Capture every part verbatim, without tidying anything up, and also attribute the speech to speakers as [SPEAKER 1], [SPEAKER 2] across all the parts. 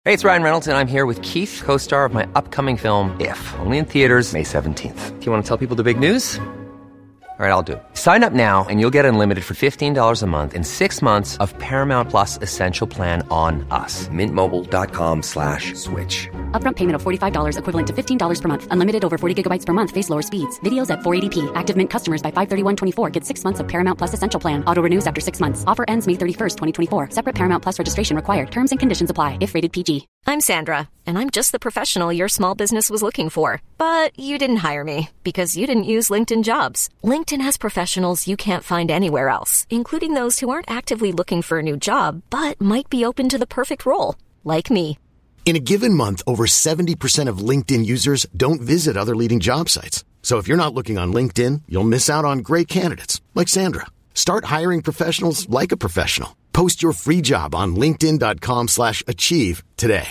[SPEAKER 1] Hey, it's Ryan Reynolds, and I'm here with Keith, co-star of my upcoming film, If, only in theaters May seventeenth. Do you want to tell people the big news? All right, I'll do it. Sign up now and you'll get unlimited for fifteen dollars a month and six months of Paramount Plus Essential Plan on us. Mint Mobile dot com slash switch.
[SPEAKER 2] Upfront payment of forty-five dollars equivalent to fifteen dollars per month. Unlimited over forty gigabytes per month. Face lower speeds. Videos at four eighty p. Active Mint customers by five thirty-one twenty-four get six months of Paramount Plus Essential Plan. Auto renews after six months. Offer ends May thirty-first, twenty twenty-four. Separate Paramount Plus registration required. Terms and conditions apply if rated P G.
[SPEAKER 3] I'm Sandra, and I'm just the professional your small business was looking for. But you didn't hire me because you didn't use LinkedIn Jobs. LinkedIn has professionals you can't find anywhere else, including those who aren't actively looking for a new job, but might be open to the perfect role, like me.
[SPEAKER 4] In a given month, over seventy percent of LinkedIn users don't visit other leading job sites. So if you're not looking on LinkedIn, you'll miss out on great candidates like Sandra. Start hiring professionals like a professional. Post your free job on linkedin dot com slash achieve today.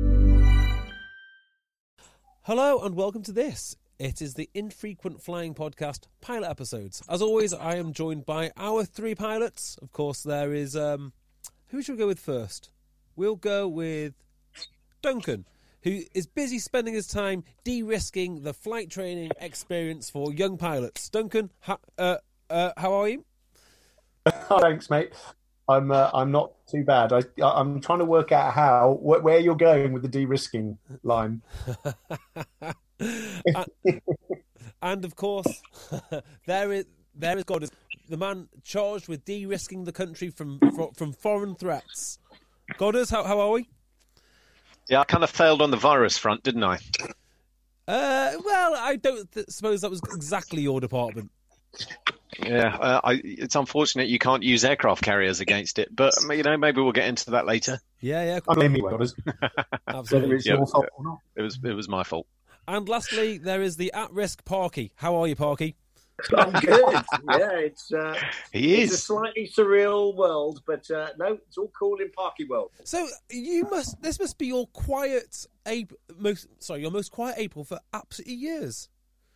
[SPEAKER 5] Hello and welcome to this. It is the Infrequent Flying Podcast pilot episodes. As always, I am joined by our three pilots. Of course, there is... Um, who should we go with first? We'll go with Duncan, who is busy spending his time de-risking the flight training experience for young pilots. Duncan, ha- uh, uh, how are you?
[SPEAKER 6] Thanks, mate. I'm uh, I'm not too bad. I I'm trying to work out how wh- where you're going with the de-risking line.
[SPEAKER 5] and, and of course, there is there is God, the man charged with de-risking the country from from, from foreign threats. Godders, how how are we?
[SPEAKER 7] Yeah, I kind of failed on the virus front, didn't I?
[SPEAKER 5] Uh, well, I don't th- suppose that was exactly your department.
[SPEAKER 7] Yeah, uh, I, it's unfortunate you can't use aircraft carriers against it, but you know maybe we'll get into that later.
[SPEAKER 5] Yeah, yeah.
[SPEAKER 6] I blame you, Godders.
[SPEAKER 5] Absolutely,
[SPEAKER 6] it's
[SPEAKER 7] yeah,
[SPEAKER 6] your fault or not.
[SPEAKER 7] It was it was my fault.
[SPEAKER 5] And lastly, there is the at-risk Parky. How are you, Parky?
[SPEAKER 8] I'm good. Yeah, it's uh,
[SPEAKER 7] he is
[SPEAKER 8] it's a slightly surreal world, but uh, no, it's all cool in Parky World.
[SPEAKER 5] So you must. This must be your quiet April. Most sorry, your most quiet April for absolutely years.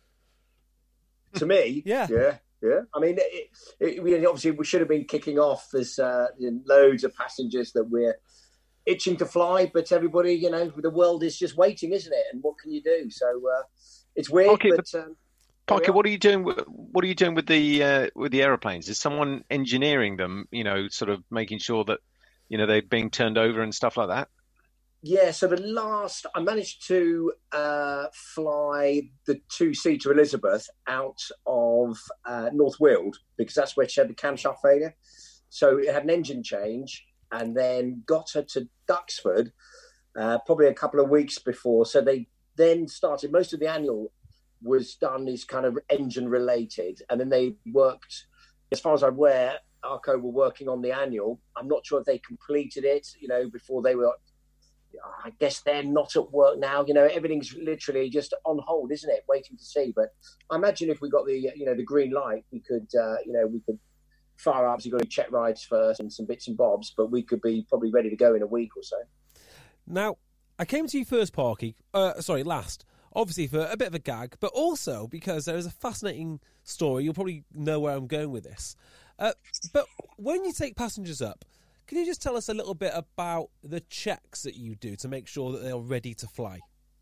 [SPEAKER 8] To me,
[SPEAKER 5] yeah,
[SPEAKER 8] yeah, yeah. I mean, it, it, we, obviously we should have been kicking off. There's uh, loads of passengers that we're itching to fly, but everybody, you know, the world is just waiting, isn't it? And what can you do? So uh, it's weird,
[SPEAKER 7] Parky,
[SPEAKER 8] but.
[SPEAKER 7] but
[SPEAKER 8] um,
[SPEAKER 7] Parker, what are you doing? With, what are you doing with the uh, with the aeroplanes? Is someone engineering them? You know, sort of making sure that you know they're being turned over and stuff like that.
[SPEAKER 8] Yeah, so the last, I managed to uh, fly the two-seater Elizabeth out of uh, North Weald because that's where she had the camshaft failure. So it had an engine change and then got her to Duxford uh, probably a couple of weeks before. So they then started, most of the annual was done is kind of engine-related. And then they worked, as far as I'm aware, Arco were working on the annual. I'm not sure if they completed it, you know, before they were... I guess they're not at work now. You know, everything's literally just on hold, isn't it? Waiting to see. But I imagine if we got the, you know, the green light, we could, uh, you know, we could fire up. So you've got to check rides first and some bits and bobs, but we could be probably ready to go in a week or so.
[SPEAKER 5] Now, I came to you first, Parky. Uh, sorry, last. Obviously for a bit of a gag, but also because there is a fascinating story. You'll probably know where I'm going with this. Uh, but when you take passengers up, can you just tell us a little bit about the checks that you do to make sure that they're ready to fly?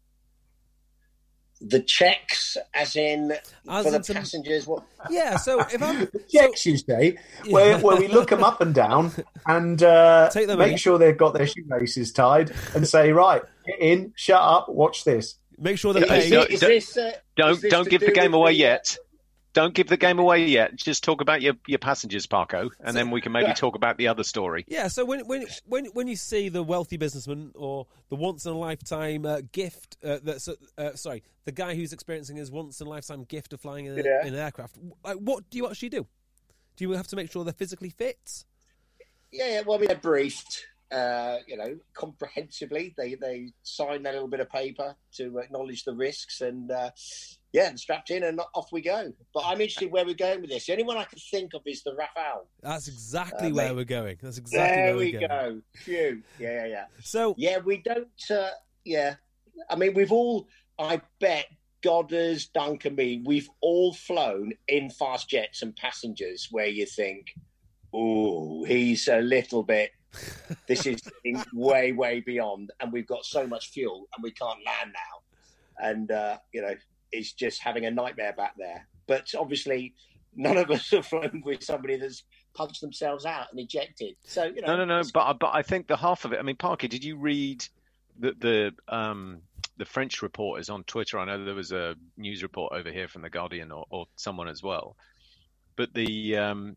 [SPEAKER 8] The checks, as in
[SPEAKER 5] as
[SPEAKER 8] for
[SPEAKER 5] in
[SPEAKER 8] the
[SPEAKER 5] some...
[SPEAKER 8] passengers? What?
[SPEAKER 5] Yeah, so if I'm...
[SPEAKER 6] Checks, you say, where, where we look them up and down and uh,
[SPEAKER 5] Take them
[SPEAKER 6] make
[SPEAKER 5] in.
[SPEAKER 6] sure they've got their shoelaces tied and say, right, get in, shut up, watch this.
[SPEAKER 5] Make sure they're
[SPEAKER 7] Is
[SPEAKER 5] paid.
[SPEAKER 7] it-
[SPEAKER 8] Is this, uh,
[SPEAKER 7] Don't
[SPEAKER 8] is this
[SPEAKER 7] don't
[SPEAKER 8] to
[SPEAKER 7] give
[SPEAKER 8] do
[SPEAKER 7] the game
[SPEAKER 8] with
[SPEAKER 7] away
[SPEAKER 8] the, uh,
[SPEAKER 7] yet. Don't give the game away yet. Just talk about your, your passengers, Parko, and then we can maybe talk about the other story.
[SPEAKER 5] Yeah, so when when when when you see the wealthy businessman or the once in a lifetime uh, gift, uh, that's uh, uh, sorry, the guy who's experiencing his once in a lifetime gift of flying in, a,
[SPEAKER 8] Yeah.
[SPEAKER 5] in an aircraft, like, what do you actually do? Do you have to make sure they're physically fit?
[SPEAKER 8] Yeah, yeah, well, I mean, they're briefed, uh, you know, comprehensively. They they sign that little bit of paper to acknowledge the risks and, uh, yeah, and strapped in and off we go. But I'm interested where we're going with this. The only one I can think of is the Rafale.
[SPEAKER 5] That's exactly
[SPEAKER 8] Uh,
[SPEAKER 5] where
[SPEAKER 8] mate.
[SPEAKER 5] we're going. That's exactly
[SPEAKER 8] There
[SPEAKER 5] where
[SPEAKER 8] we
[SPEAKER 5] we're going.
[SPEAKER 8] go. Phew. Yeah, yeah, yeah.
[SPEAKER 5] So,
[SPEAKER 8] Yeah, we don't, uh, yeah. I mean, we've all, I bet, Godders, Duncan, me, we've all flown in fast jets and passengers where you think, oh, he's a little bit This is way, way beyond, and we've got so much fuel, and we can't land now. And, uh, you know, it's just having a nightmare back there. But obviously, none of us have flown with somebody that's punched themselves out and ejected. So, you know.
[SPEAKER 7] No, no, no. But, but I think the half of it, I mean, Parker, did you read the, the, um, the French reporters on Twitter? I know there was a news report over here from The Guardian or, or someone as well. But the, um,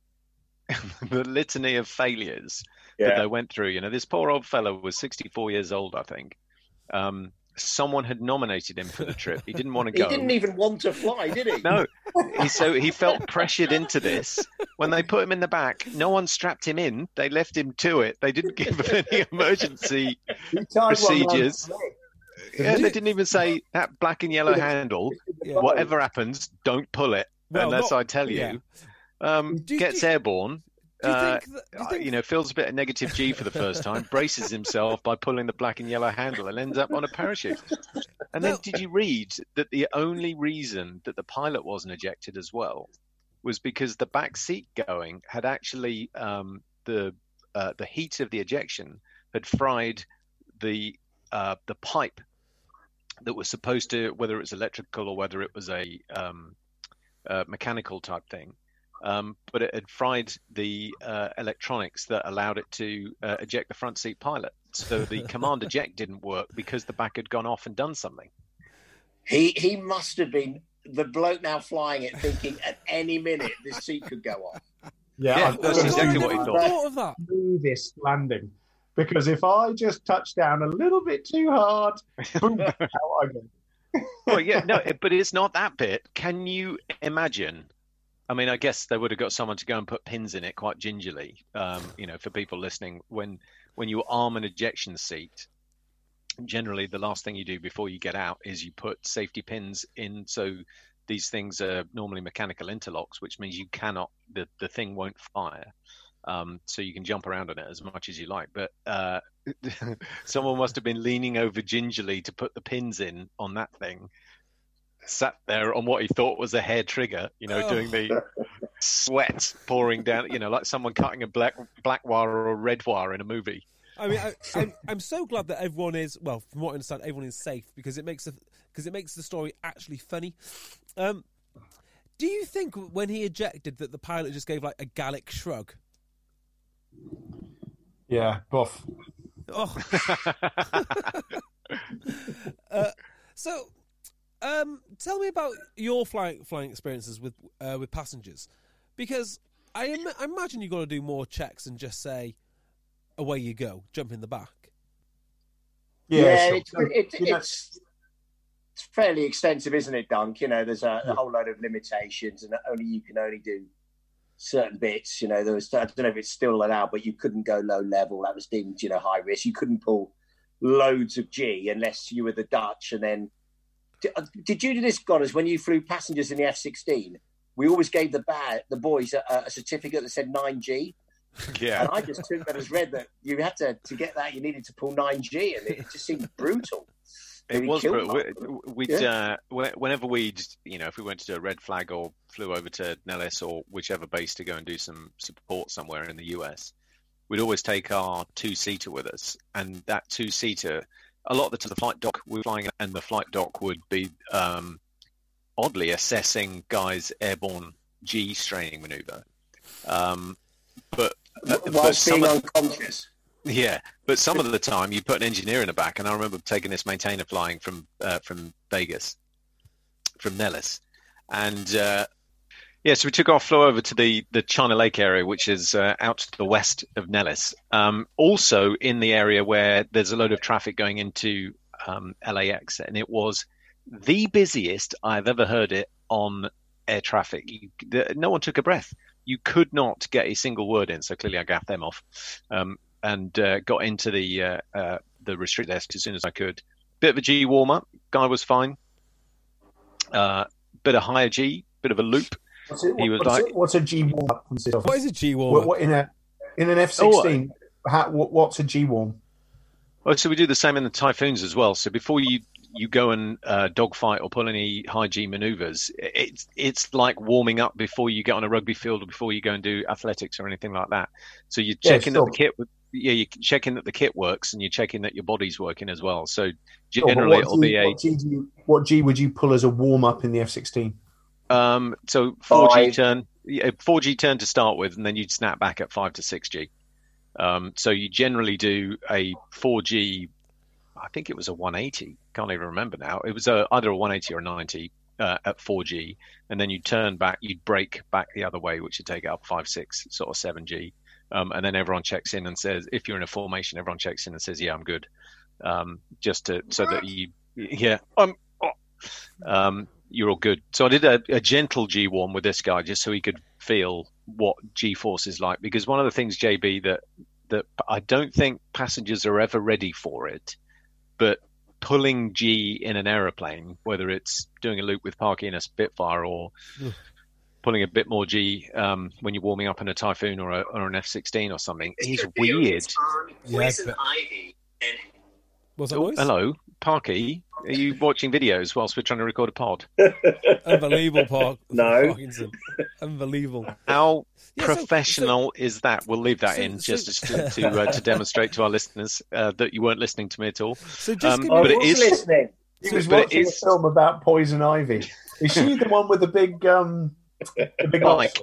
[SPEAKER 7] the litany of failures yeah. that they went through, you know, this poor old fellow was sixty-four years old, I think. Um, someone had nominated him for the trip. He didn't want to go.
[SPEAKER 8] He didn't even want to fly, did he?
[SPEAKER 7] No. He, so he felt pressured into this. When they put him in the back, no one strapped him in. They left him to it. They didn't give him any emergency procedures. Yeah, they didn't even say that black and yellow handle, yeah. whatever happens, don't pull it well, unless not, I tell you. Yeah. Um, do, gets do, airborne, do you, uh, think that, do you, think... you know, feels a bit of negative G for the first time, braces himself by pulling the black and yellow handle and ends up on a parachute. And no. then did you read that the only reason that the pilot wasn't ejected as well was because the back seat going had actually, um, the uh, the heat of the ejection had fried the uh, the pipe that was supposed to, whether it was electrical or whether it was a um, uh, mechanical type thing, um, but it had fried the uh, electronics that allowed it to uh, eject the front seat pilot. So the command eject didn't work because the back had gone off and done something.
[SPEAKER 8] He he must have been the bloke now flying it, thinking at any minute this seat could go off.
[SPEAKER 6] Yeah,
[SPEAKER 7] yeah that's exactly what he thought.
[SPEAKER 5] thought of that.
[SPEAKER 6] Smoothest landing. Because if I just touch down a little bit too hard, boom, out I go.
[SPEAKER 7] Well, yeah, no, but it's not that bit. Can you imagine? I mean, I guess they would have got someone to go and put pins in it quite gingerly. Um, you know, for people listening, when when you arm an ejection seat, generally the last thing you do before you get out is you put safety pins in. So these things are normally mechanical interlocks, which means you cannot, the the thing won't fire. Um, so you can jump around on it as much as you like. But uh, someone must have been leaning over gingerly to put the pins in on that thing, sat there on what he thought was a hair trigger, you know, oh. doing the sweat pouring down, you know, like someone cutting a black black wire or a red wire in a movie.
[SPEAKER 5] I mean, I, I'm, I'm so glad that everyone is, well, from what I understand, everyone is safe because it makes the, because it makes the story actually funny. Um, do you think when he ejected that the pilot just gave like a Gallic shrug?
[SPEAKER 6] Yeah, buff.
[SPEAKER 5] Oh. uh, so, um, tell me about your flying flying experiences with uh, with passengers, because I, Im- I imagine you've got to do more checks than just say, away you go, jump in the back.
[SPEAKER 8] Yeah, yeah sure. it's, it, it, it's it's fairly extensive, isn't it, Dunk? You know, there's a, a whole load of limitations, and only you can only do certain bits. You know, there was, I don't know if it's still allowed, but you couldn't go low level. That was deemed, you know, high risk. You couldn't pull loads of G unless you were the Dutch. And then, did, did you do this, Goddard, when you flew passengers in the F sixteen? We always gave the bad, the boys a, a certificate that said nine G.
[SPEAKER 7] Yeah.
[SPEAKER 8] And I just took that as read that you had to, to get that, you needed to pull nine G, and it, it just seemed brutal.
[SPEAKER 7] It was brutal. We'd, yeah. uh, whenever we'd, you know, if we went to do a red flag or flew over to Nellis or whichever base to go and do some support somewhere in the U S, we'd always take our two-seater with us. And that two-seater, a lot of the time the flight doc we were flying, and the flight doc would be um, oddly assessing guys' airborne G straining maneuver. Um, but uh,
[SPEAKER 8] whilst being unconscious.
[SPEAKER 7] Yeah, but some of the time you put an engineer in the back, and I remember taking this maintainer flying from uh, from Vegas, from Nellis, and uh, yeah, so we took off, flew over to the, the China Lake area, which is uh, out to the west of Nellis, um, also in the area where there's a load of traffic going into um, L A X, and it was the busiest I've ever heard it on air traffic. You, the, no one took a breath. You could not get a single word in, so clearly I gaffed them off. Um, and uh, got into the uh, uh, the restrict desk as soon as I could. Bit of a G warm-up. Guy was fine. Uh, bit of higher G, bit of a loop.
[SPEAKER 6] What's it,
[SPEAKER 7] he was
[SPEAKER 6] what's,
[SPEAKER 7] like,
[SPEAKER 6] it, what's a G warm-up consist of?
[SPEAKER 5] What is a G warm-up?
[SPEAKER 6] What, what, in, a, in an F sixteen, oh, how, what, what's a G warm?
[SPEAKER 7] Oh, so we do the same in the Typhoons as well. So before you, you go and uh, dogfight or pull any high G maneuvers, it's it's like warming up before you get on a rugby field or before you go and do athletics or anything like that. So you're checking yeah, that the kit... With, yeah, you're checking that the kit works and you're checking that your body's working as well. So
[SPEAKER 6] Sure, but
[SPEAKER 7] generally,
[SPEAKER 6] what
[SPEAKER 7] it'll
[SPEAKER 6] G,
[SPEAKER 7] be a
[SPEAKER 6] what G, do you, what G would you pull as a warm up in the F sixteen?
[SPEAKER 7] um, so four G
[SPEAKER 8] Five.
[SPEAKER 7] turn, yeah, four G turn to start with, and then you'd snap back at five to six G. Um, so you generally do a four G. I think it was a one eighty. Can't even remember now. It was a, either a one eighty or a ninety uh, at four G, and then you turn back, you'd break back the other way, which would take it up five, six, sort of seven G. Um, and then everyone checks in and says, if you're in a formation, everyone checks in and says, "Yeah, I'm good," um, just to so that you, yeah, um, oh, um, you're all good. So I did a, a gentle G warm with this guy just so he could feel what G force is like, because one of the things, J B, that that I don't think passengers are ever ready for it, but pulling G in an aeroplane, whether it's doing a loop with Parky in a Spitfire or pulling a bit more G um, when you're warming up in a Typhoon or, a, or an F sixteen or something, is weird.
[SPEAKER 5] Yeah, but... What's that
[SPEAKER 7] Oh,
[SPEAKER 5] voice?
[SPEAKER 7] hello, Parky. Are you watching videos whilst we're trying to record a pod?
[SPEAKER 5] Unbelievable, Park.
[SPEAKER 8] No.
[SPEAKER 5] Parkinson. Unbelievable.
[SPEAKER 7] How
[SPEAKER 5] Yeah, so-
[SPEAKER 7] professional is that? We'll leave that
[SPEAKER 5] so-
[SPEAKER 7] in
[SPEAKER 5] so-
[SPEAKER 7] just to to, uh, to demonstrate to our listeners uh, that you weren't listening to me at all.
[SPEAKER 5] So just
[SPEAKER 7] Um,
[SPEAKER 5] give
[SPEAKER 8] I
[SPEAKER 5] me
[SPEAKER 7] but it
[SPEAKER 8] was
[SPEAKER 7] is
[SPEAKER 8] listening.
[SPEAKER 6] He was
[SPEAKER 7] but it
[SPEAKER 6] watching
[SPEAKER 7] is-
[SPEAKER 6] a film about poison ivy. Is she the one with the big, um, the big
[SPEAKER 7] Mike.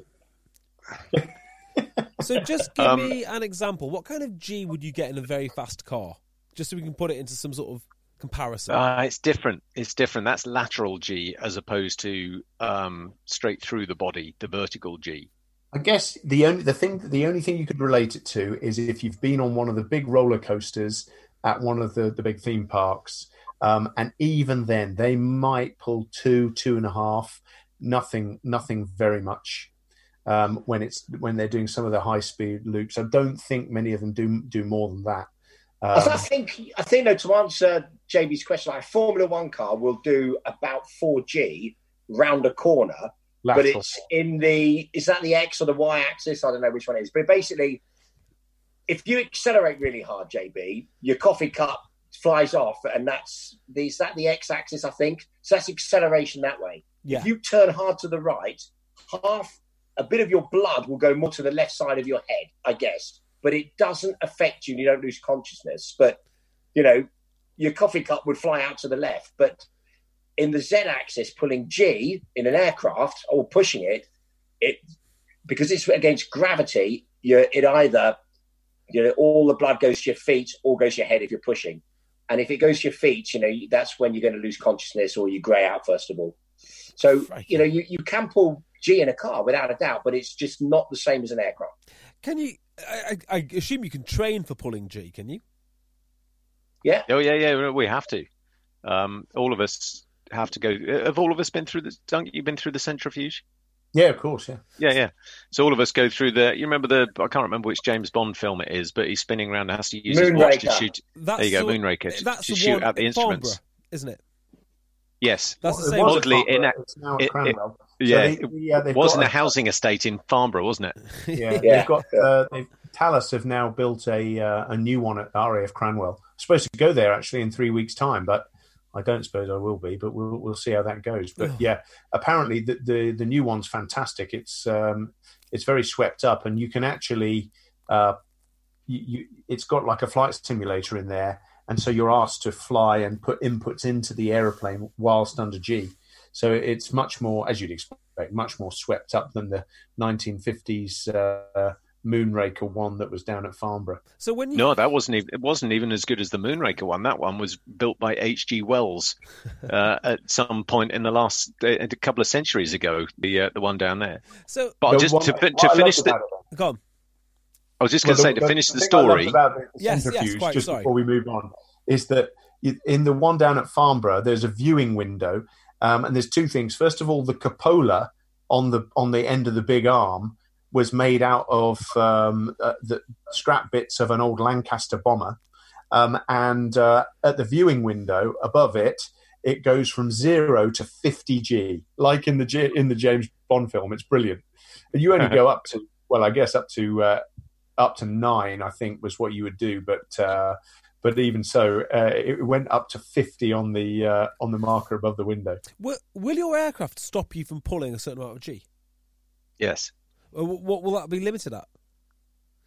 [SPEAKER 5] So just give
[SPEAKER 7] Um,
[SPEAKER 5] me an example. What kind of G would you get in a very fast car? Just so we can put it into some sort of comparison.
[SPEAKER 7] Uh, it's different. It's different. That's lateral G as opposed to um, straight through the body, the vertical G.
[SPEAKER 6] I guess the only the thing the only thing you could relate it to is if you've been on one of the big roller coasters at one of the, the big theme parks, um, and even then they might pull two, two and a half, nothing, nothing very much. Um, when it's when they're doing some of the high speed loops, I don't think many of them do do more than that.
[SPEAKER 8] I, th- I
[SPEAKER 6] Um,
[SPEAKER 8] think I think though, to answer J B's question, like a Formula One car will do about four G round a corner, but
[SPEAKER 6] lateral.
[SPEAKER 8] it's in the is that the X or the Y axis? I don't know which one it is. But basically, if you accelerate really hard, J B, your coffee cup flies off, and that's the, is that the X axis? I think so. That's acceleration that way.
[SPEAKER 5] Yeah.
[SPEAKER 8] If you turn hard to the right, half a bit of your blood will go more to the left side of your head, I guess. But it doesn't affect you and you don't lose consciousness. But, you know, your coffee cup would fly out to the left. But in the Z-axis, pulling G in an aircraft or pushing it, it because it's against gravity, you're, it either, you know, all the blood goes to your feet or goes to your head if you're pushing. And if it goes to your feet, you know, that's when you're going to lose consciousness or you grey out, first of all. So, you know, you, you can pull G in a car without a doubt, but it's just not the same as an aircraft.
[SPEAKER 5] Can you? I, I, I assume you can train for pulling G. Can you?
[SPEAKER 8] Yeah.
[SPEAKER 7] Oh yeah, yeah. We have to. Um, all of us have to go. Have all of us been through the? Don't you been through the centrifuge?
[SPEAKER 6] Yeah, of course. Yeah.
[SPEAKER 7] Yeah, yeah. So all of us go through the. You remember the? I can't remember which James Bond film it is, but he's spinning around and has to use his watch to
[SPEAKER 8] Moonraker.
[SPEAKER 7] shoot.
[SPEAKER 5] That's
[SPEAKER 7] there you go,
[SPEAKER 5] the-
[SPEAKER 7] Moonraker. To,
[SPEAKER 5] That's
[SPEAKER 7] to
[SPEAKER 5] the
[SPEAKER 7] shoot
[SPEAKER 5] one
[SPEAKER 7] at the
[SPEAKER 5] at
[SPEAKER 7] instruments.
[SPEAKER 5] Farnborough, isn't it?
[SPEAKER 7] Yes.
[SPEAKER 5] That's the
[SPEAKER 6] It
[SPEAKER 5] same.
[SPEAKER 6] was at
[SPEAKER 7] Oddly, in
[SPEAKER 6] Farnborough,
[SPEAKER 7] a-
[SPEAKER 6] it's now at
[SPEAKER 7] it- it-
[SPEAKER 6] Cranwell. So
[SPEAKER 7] Yeah,
[SPEAKER 6] they-
[SPEAKER 7] it
[SPEAKER 6] yeah, they've
[SPEAKER 7] wasn't
[SPEAKER 6] got
[SPEAKER 7] a housing estate in Farnborough, wasn't it?
[SPEAKER 6] Yeah,
[SPEAKER 8] Yeah.
[SPEAKER 6] they've got uh, they've, Thales have now built a uh, a new one at R A F Cranwell. I'm supposed to go there actually in three weeks' time, but I don't suppose I will be. But we'll we'll see how that goes. But
[SPEAKER 5] Oh.
[SPEAKER 6] yeah, apparently the, the the new one's fantastic. It's um it's very swept up, and you can actually uh you, you it's got like a flight simulator in there, and so you're asked to fly and put inputs into the aeroplane whilst under G. So it's much more, as you'd expect, much more swept up than the nineteen fifties uh, Moonraker one that was down at Farnborough.
[SPEAKER 5] So when you
[SPEAKER 7] No, that wasn't even. It wasn't even as good as the Moonraker one. That one was built by H G Wells uh, at some point in the last a couple of centuries ago. The uh, the one down there.
[SPEAKER 5] so
[SPEAKER 7] But
[SPEAKER 6] The
[SPEAKER 7] just
[SPEAKER 6] one-
[SPEAKER 7] to, fin-
[SPEAKER 6] what
[SPEAKER 7] to
[SPEAKER 6] I loved
[SPEAKER 7] finish the,
[SPEAKER 6] about it,
[SPEAKER 5] go on.
[SPEAKER 7] I was just going to
[SPEAKER 6] Well,
[SPEAKER 7] say to finish the
[SPEAKER 6] thing I loved
[SPEAKER 7] story.
[SPEAKER 6] about the
[SPEAKER 5] Yes, yes,
[SPEAKER 6] centrifuge,
[SPEAKER 5] quite,
[SPEAKER 6] just
[SPEAKER 5] sorry.
[SPEAKER 6] before we move on, is that you- in the one down at Farnborough, there's a viewing window, um, and there's two things. First of all, the cupola on the on the end of the big arm was made out of um, uh, the scrap bits of an old Lancaster bomber, um, and uh, at the viewing window above it, it goes from zero to fifty G, like in the J- in the James Bond film. It's brilliant. And you only go up to, well, I guess up to uh, up to nine, I think was what you would do, but uh, but even so, uh, it went up to fifty on the uh, on the marker above the window.
[SPEAKER 5] Will, will your aircraft stop you from pulling a certain amount of G?
[SPEAKER 7] Yes.
[SPEAKER 5] Or wh- what will that be limited at?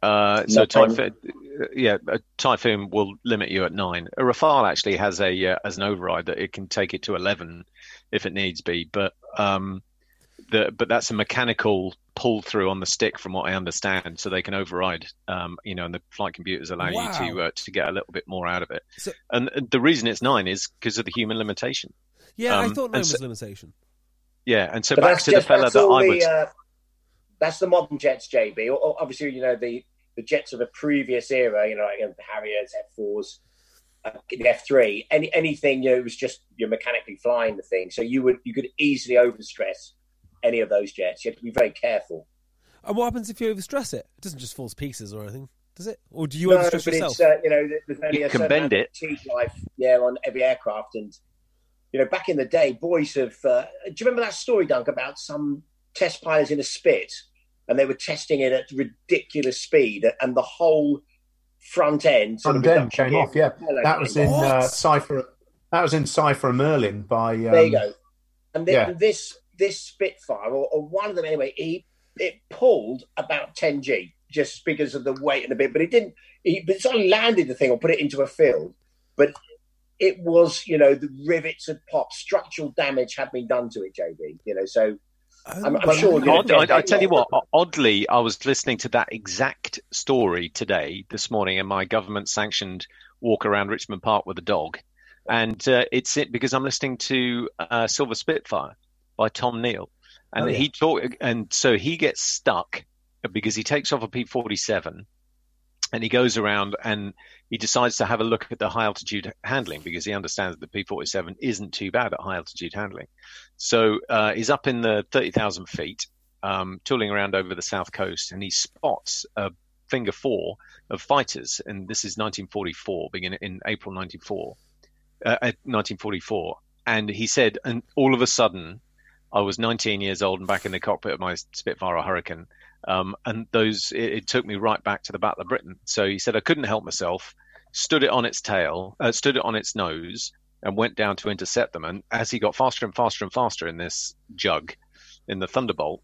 [SPEAKER 7] Uh, so Typhoon, yeah, a Typhoon will limit you at nine. A Rafale actually has a uh, as an override that it can take it to eleven if it needs be, but um, the but that's a mechanical pull through on the stick, from what I understand, so they can override. Um, you know, and the flight computers allow wow. you to uh, to get a little bit more out of it. So, and the reason it's nine is because of the human limitation.
[SPEAKER 5] Yeah,
[SPEAKER 7] um,
[SPEAKER 5] I thought nine was
[SPEAKER 7] so,
[SPEAKER 5] limitation.
[SPEAKER 7] Yeah, and so
[SPEAKER 8] but
[SPEAKER 7] back to
[SPEAKER 8] just,
[SPEAKER 7] the fella that I would.
[SPEAKER 8] The, uh, that's the modern jets, J B. Obviously, you know the. The jets of the previous era, you know, like the Harriers, F fours, uh, the F three, any anything, you know, it was just you're mechanically flying the thing. So you would you could easily overstress any of those jets. You have to be very careful.
[SPEAKER 5] And what happens if you overstress it? It doesn't just fall to pieces or anything, does it? Or do you
[SPEAKER 8] no,
[SPEAKER 5] overstress
[SPEAKER 8] but
[SPEAKER 5] yourself?
[SPEAKER 8] It's, uh, you know, there's only
[SPEAKER 7] you
[SPEAKER 8] a
[SPEAKER 7] can
[SPEAKER 8] certain
[SPEAKER 7] bend
[SPEAKER 8] amount
[SPEAKER 7] it.
[SPEAKER 8] of T life, yeah, on every aircraft. And you know, back in the day, boys have. Uh, do you remember that story, Dunk, about some test pilots in a Spit? And they were testing it at ridiculous speed, and the whole front end sort
[SPEAKER 6] front
[SPEAKER 8] of
[SPEAKER 6] end came off. Yeah, that was in uh, Cypher. That was in Cypher Merlin by. Um,
[SPEAKER 8] there you go. And, then,
[SPEAKER 6] yeah.
[SPEAKER 8] and this this Spitfire, or, or one of them anyway, he it pulled about ten G just because of the weight and a bit, but it didn't. He but sort of landed the thing or put it into a field, but it was, you know, the rivets had popped, structural damage had been done to it, J B. You know, so. I'm, I'm sure. You know,
[SPEAKER 7] Odd, I, I tell you what, oddly, I was listening to that exact story today, this morning, in my government-sanctioned walk around Richmond Park with a dog, and uh, it's it because I'm listening to uh, Silver Spitfire by Tom Neal, and oh, yeah. he talk, and so he gets stuck because he takes off a P forty-seven, and he goes around and he decides to have a look at the high altitude handling because he understands that the P forty-seven isn't too bad at high altitude handling. So uh, he's up in the thirty thousand feet, um, tooling around over the south coast, and he spots a Finger Four of fighters. And this is nineteen forty-four, beginning in April nineteen forty-four, uh, nineteen forty-four. And he said, and all of a sudden, I was nineteen years old and back in the cockpit of my Spitfire or Hurricane. Um, and those, it, it took me right back to the Battle of Britain. So he said, I couldn't help myself, stood it on its tail, uh, stood it on its nose, and went down to intercept them. And as he got faster and faster and faster in this jug, in the Thunderbolt,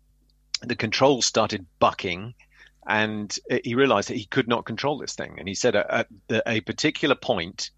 [SPEAKER 7] the controls started bucking, and he realized that he could not control this thing. And he said at a particular point,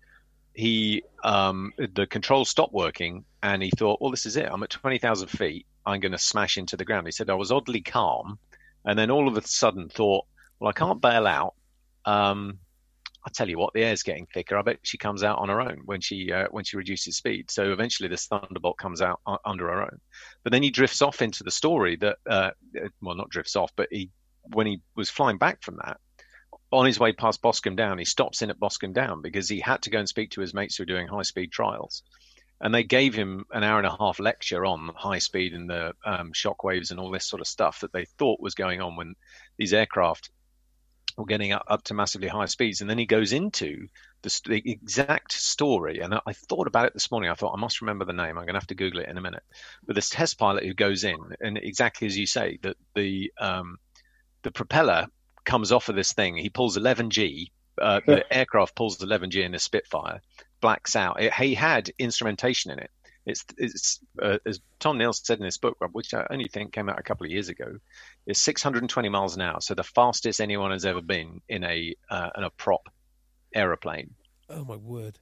[SPEAKER 7] he um, the controls stopped working, and he thought, well, this is it. I'm at twenty thousand feet. I'm going to smash into the ground. He said, I was oddly calm, and then all of a sudden thought, well, I can't bail out. Um, I'll tell you what, the air's getting thicker. I bet she comes out on her own when she uh, when she reduces speed. So eventually this Thunderbolt comes out uh, under her own. But then he drifts off into the story that, uh, well, not drifts off, but he when he was flying back from that, on his way past Boscombe Down, he stops in at Boscombe Down because he had to go and speak to his mates who were doing high-speed trials. And they gave him an hour and a half lecture on high speed and the um, shock waves and all this sort of stuff that they thought was going on when these aircraft were getting up, up to massively high speeds. And then he goes into the, the exact story. And I, I thought about it this morning. I thought, I must remember the name. I'm going to have to Google it in a minute. But this test pilot who goes in, and exactly as you say, that the um, the propeller comes off of this thing. He pulls eleven G. Uh, the aircraft pulls eleven G in a Spitfire, blacks out. It, he had instrumentation in it. It's, it's uh, as Tom Neal said in his book, which I only think came out a couple of years ago, is six hundred twenty miles an hour. So the fastest anyone has ever been in a uh, in a prop aeroplane.
[SPEAKER 5] Oh my word!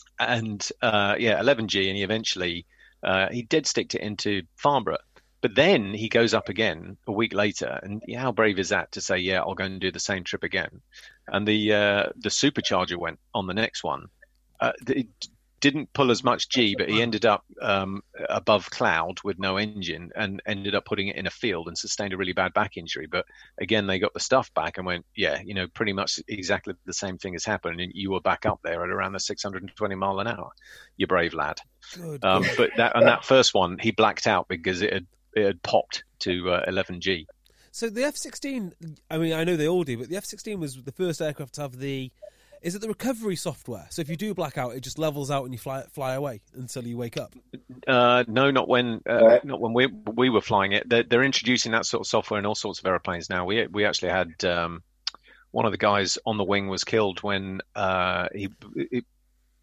[SPEAKER 7] And uh, yeah, eleven G, and he eventually uh, he dead sticked it into Farnborough. But then he goes up again a week later, and how brave is that to say, yeah, I'll go and do the same trip again? And the uh, the supercharger went on the next one. Uh, it didn't pull as much G, but he ended up um, above cloud with no engine and ended up putting it in a field and sustained a really bad back injury. But again, they got the stuff back and went, yeah, you know, pretty much exactly the same thing has happened. And you were back up there at around the six hundred twenty mile an hour. You brave lad.
[SPEAKER 5] Good,
[SPEAKER 7] um,
[SPEAKER 5] good.
[SPEAKER 7] But that, on that first one, he blacked out because it had, it had popped to uh, eleven G.
[SPEAKER 5] So the F sixteen, I mean, I know they all do, but the F sixteen was the first aircraft to have the, is it the recovery software? So if you do black out, it just levels out and you fly fly away until you wake up?
[SPEAKER 7] Uh, no, not when uh,
[SPEAKER 8] right.
[SPEAKER 7] not when we we were flying it. They're, they're introducing that sort of software in all sorts of aeroplanes now. We we actually had um, one of the guys on the wing was killed when uh, he, he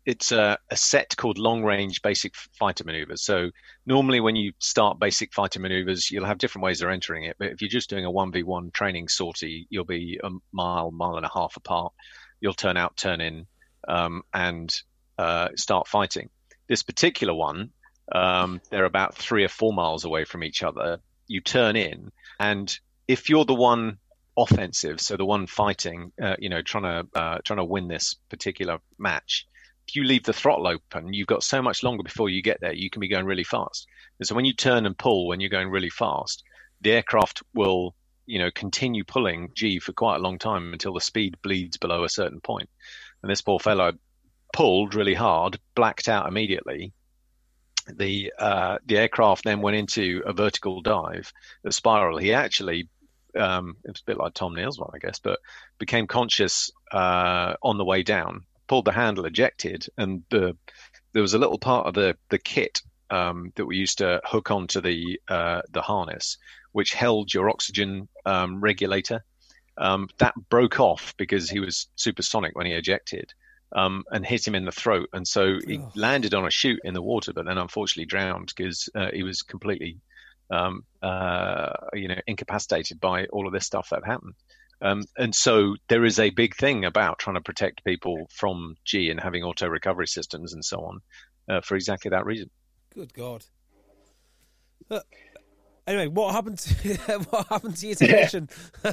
[SPEAKER 7] it's a, a set called long range basic fighter maneuvers. So normally when you start basic fighter maneuvers, you'll have different ways of entering it. But if you're just doing a one v one training sortie, you'll be a mile, mile and a half apart. You'll turn out, turn in, um, and uh, start fighting. This particular one, um, they're about three or four miles away from each other. You turn in, and if you're the one offensive, so the one fighting, uh, you know, trying to uh, trying to win this particular match, if you leave the throttle open, you've got so much longer before you get there. You can be going really fast. And so when you turn and pull, when you're going really fast, the aircraft will, you know, continue pulling G for quite a long time until the speed bleeds below a certain point. And this poor fellow pulled really hard, blacked out immediately. The uh, the aircraft then went into a vertical dive, a spiral. He actually, um, it was a bit like Tom Neal's one, I guess, but became conscious uh, on the way down, pulled the handle, ejected, and the, there was a little part of the, the kit um, that we used to hook onto the uh, the harness, which held your oxygen um, regulator. Um, that broke off because he was supersonic when he ejected. Um, and hit him in the throat. And so he oh. landed on a chute in the water, but then unfortunately drowned because uh, he was completely, um, uh, you know, incapacitated by all of this stuff that happened. Um, and so there is a big thing about trying to protect people from G and having auto recovery systems and so on uh, for exactly that reason.
[SPEAKER 5] Good God. Uh, anyway, what happened to, what happened to your technician?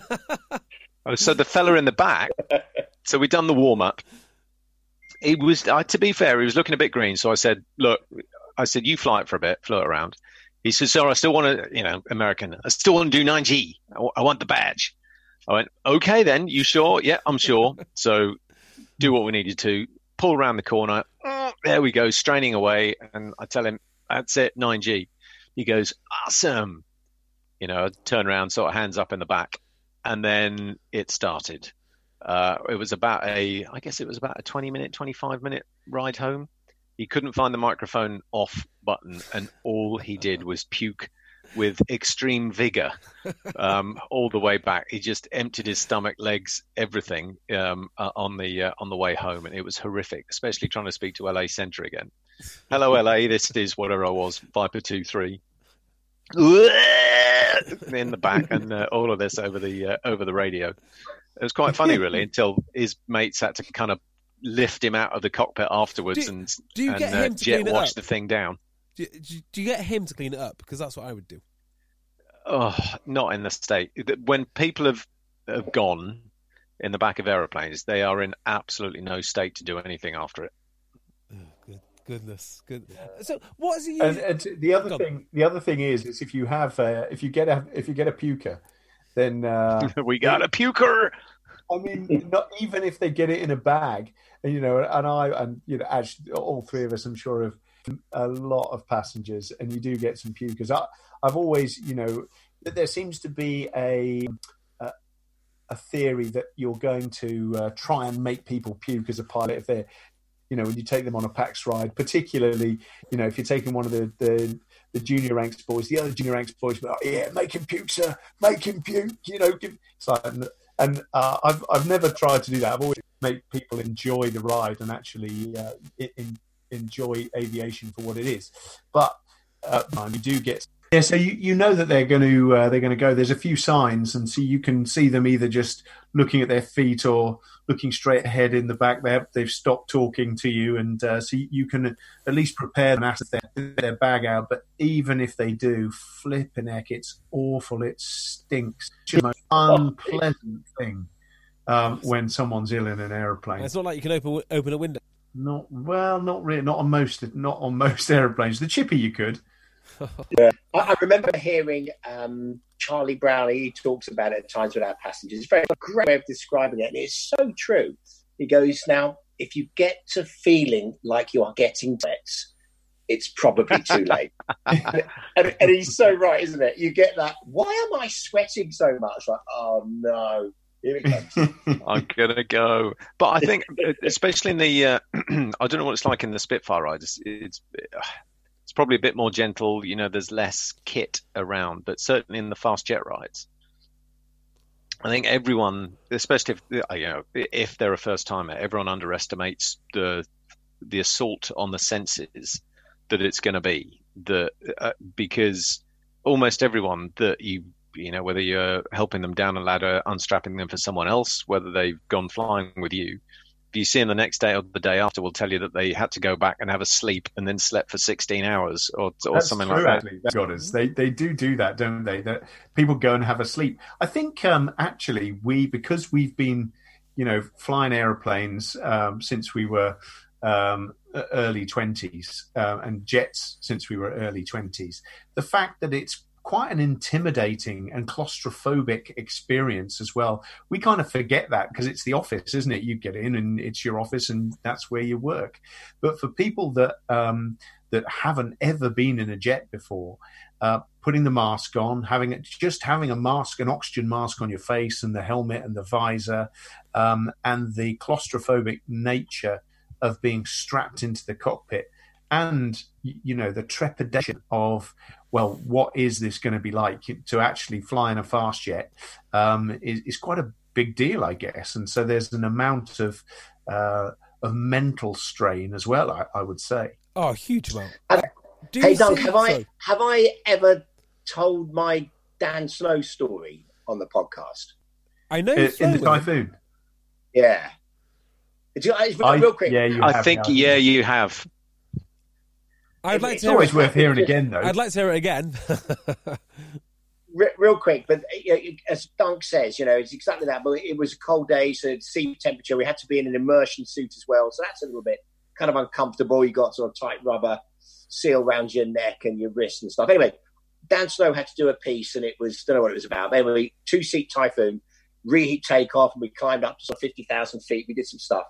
[SPEAKER 7] Oh, so the fella in the back, so we'd done the warm-up. He was, uh, to be fair, he was looking a bit green. So I said, look, I said, you fly it for a bit, float around. He said, sir, I still want to, you know, American, I still want to do nine G. I, w- I want the badge. I went, okay, then, you sure? Yeah, I'm sure. So do what we needed to, pull around the corner. Oh, there we go, straining away. And I tell him, that's it, nine G. He goes, awesome. You know, I turn around, sort of hands up in the back. And then it started. Uh, it was about a, I guess it was about a twenty minute, twenty-five minute ride home. He couldn't find the microphone off button, and all he did was puke with extreme vigor um, all the way back. He just emptied his stomach, legs, everything um, uh, on the uh, on the way home, and it was horrific, especially trying to speak to L A Centre again. Hello, L A, this is whatever I was, Viper two three. In the back, and uh, all of this over the uh, over the radio. It was quite funny, really, until his mates had to kind of lift him out of the cockpit afterwards
[SPEAKER 5] do,
[SPEAKER 7] and,
[SPEAKER 5] do you
[SPEAKER 7] and
[SPEAKER 5] get
[SPEAKER 7] uh,
[SPEAKER 5] him to
[SPEAKER 7] jet
[SPEAKER 5] clean it
[SPEAKER 7] wash
[SPEAKER 5] up?
[SPEAKER 7] the thing down.
[SPEAKER 5] Do, do, do you get him to clean it up? Because that's what I would do.
[SPEAKER 7] Oh, not in the state. When people have, have gone in the back of aeroplanes, they are in absolutely no state to do anything after it.
[SPEAKER 5] Oh, good goodness, good. So, what is he?
[SPEAKER 6] And, and the other thing, the other thing is, is if you have, uh, if you get a, if you get a puker, then uh,
[SPEAKER 7] we got a puker.
[SPEAKER 6] I mean, not even if they get it in a bag, and you know, and I, and you know, actually, all three of us, I'm sure, have a lot of passengers, and you do get some pukers. I, I've always, you know, there seems to be a a, a theory that you're going to uh, try and make people puke as a pilot if they're, you know, when you take them on a PAX ride, particularly, you know, if you're taking one of the the, the junior ranks boys, the other junior ranks boys, oh, yeah, make him puke, sir, make him puke, you know, give, it's like. And uh, I've I've never tried to do that. I've always made people enjoy the ride and actually uh, in, enjoy aviation for what it is. But uh, you do get yeah. So you, you know that they're going to uh, they're going to go. There's a few signs, and so you can see them either just looking at their feet or looking straight ahead in the back. They have, they've stopped talking to you, and uh, so you can at least prepare them after their, their bag out. But even if they do, flipping heck, it's awful. It stinks. It's the most unpleasant thing um, when someone's ill in an aeroplane.
[SPEAKER 5] It's not like you can open open a window.
[SPEAKER 6] Not well, not really. Not on most. Not on most aeroplanes. The Chippy, you could.
[SPEAKER 8] Yeah, I, I remember hearing um, Charlie Brown. He talks about it at times with our passengers. It's a very great way of describing it, and it's so true. He goes, now, if you get to feeling like you are getting wet, it's probably too late. and, and he's so right, isn't it? You get that. Why am I sweating so much? Like, oh no. Here it comes.
[SPEAKER 7] I'm gonna go, but I think, especially in the, uh, I don't know what it's like in the Spitfire ride. It's, it's it's probably a bit more gentle. You know, there's less kit around, but certainly in the fast jet rides, I think everyone, especially if you know if they're a first timer, everyone underestimates the the assault on the senses that it's going to be. The uh, because almost everyone that you you know, whether you're helping them down a ladder, unstrapping them for someone else, whether they've gone flying with you, if you see them the next day or the day after, will tell you that they had to go back and have a sleep and then slept for sixteen hours or, or
[SPEAKER 6] That's
[SPEAKER 7] something
[SPEAKER 6] true,
[SPEAKER 7] like that.
[SPEAKER 6] Actually. Got us. They they do do that, don't they? That people go and have a sleep. I think um, actually we because we've been, you know, flying aeroplanes um, since we were um, early twenties uh, and jets since we were early twenties. The fact that it's quite an intimidating and claustrophobic experience as well. We kind of forget that because it's the office, isn't it? You get in and it's your office and that's where you work. But for people that um, that haven't ever been in a jet before, uh, putting the mask on, having it, just having a mask, an oxygen mask on your face and the helmet and the visor, um, and the claustrophobic nature of being strapped into the cockpit, and you know the trepidation of, well, what is this going to be like to actually fly in a fast jet um, is, is quite a big deal, I guess. And so there's an amount of uh, of mental strain as well, I, I would say.
[SPEAKER 5] Oh, a huge amount.
[SPEAKER 8] Uh,
[SPEAKER 5] Do
[SPEAKER 8] hey,
[SPEAKER 5] you
[SPEAKER 8] Dunk,
[SPEAKER 5] see-
[SPEAKER 8] have I
[SPEAKER 5] sorry.
[SPEAKER 8] have I ever told my Dan Snow story on the podcast?
[SPEAKER 5] I know
[SPEAKER 6] In,
[SPEAKER 5] you've
[SPEAKER 6] in the
[SPEAKER 5] flown with him.
[SPEAKER 6] Typhoon.
[SPEAKER 8] Yeah. It's, it's real,
[SPEAKER 6] I-
[SPEAKER 8] real quick.
[SPEAKER 6] yeah, you
[SPEAKER 7] I
[SPEAKER 6] have,
[SPEAKER 7] think,
[SPEAKER 6] yeah.
[SPEAKER 7] yeah, you have.
[SPEAKER 5] I'd like
[SPEAKER 8] It's
[SPEAKER 5] to
[SPEAKER 6] It's
[SPEAKER 5] hear
[SPEAKER 6] always
[SPEAKER 5] it.
[SPEAKER 6] worth hearing again, though.
[SPEAKER 5] I'd like to hear it again.
[SPEAKER 8] Re- real quick, but uh, as Dunk says, you know, it's exactly that. But it was a cold day, so it's sea temperature. We had to be in an immersion suit as well, so that's a little bit kind of uncomfortable. You got sort of tight rubber seal around your neck and your wrists and stuff. Anyway, Dan Snow had to do a piece, and it was, don't know what it was about. Anyway, two seat Typhoon, reheat takeoff, and we climbed up to sort of fifty thousand feet. We did some stuff,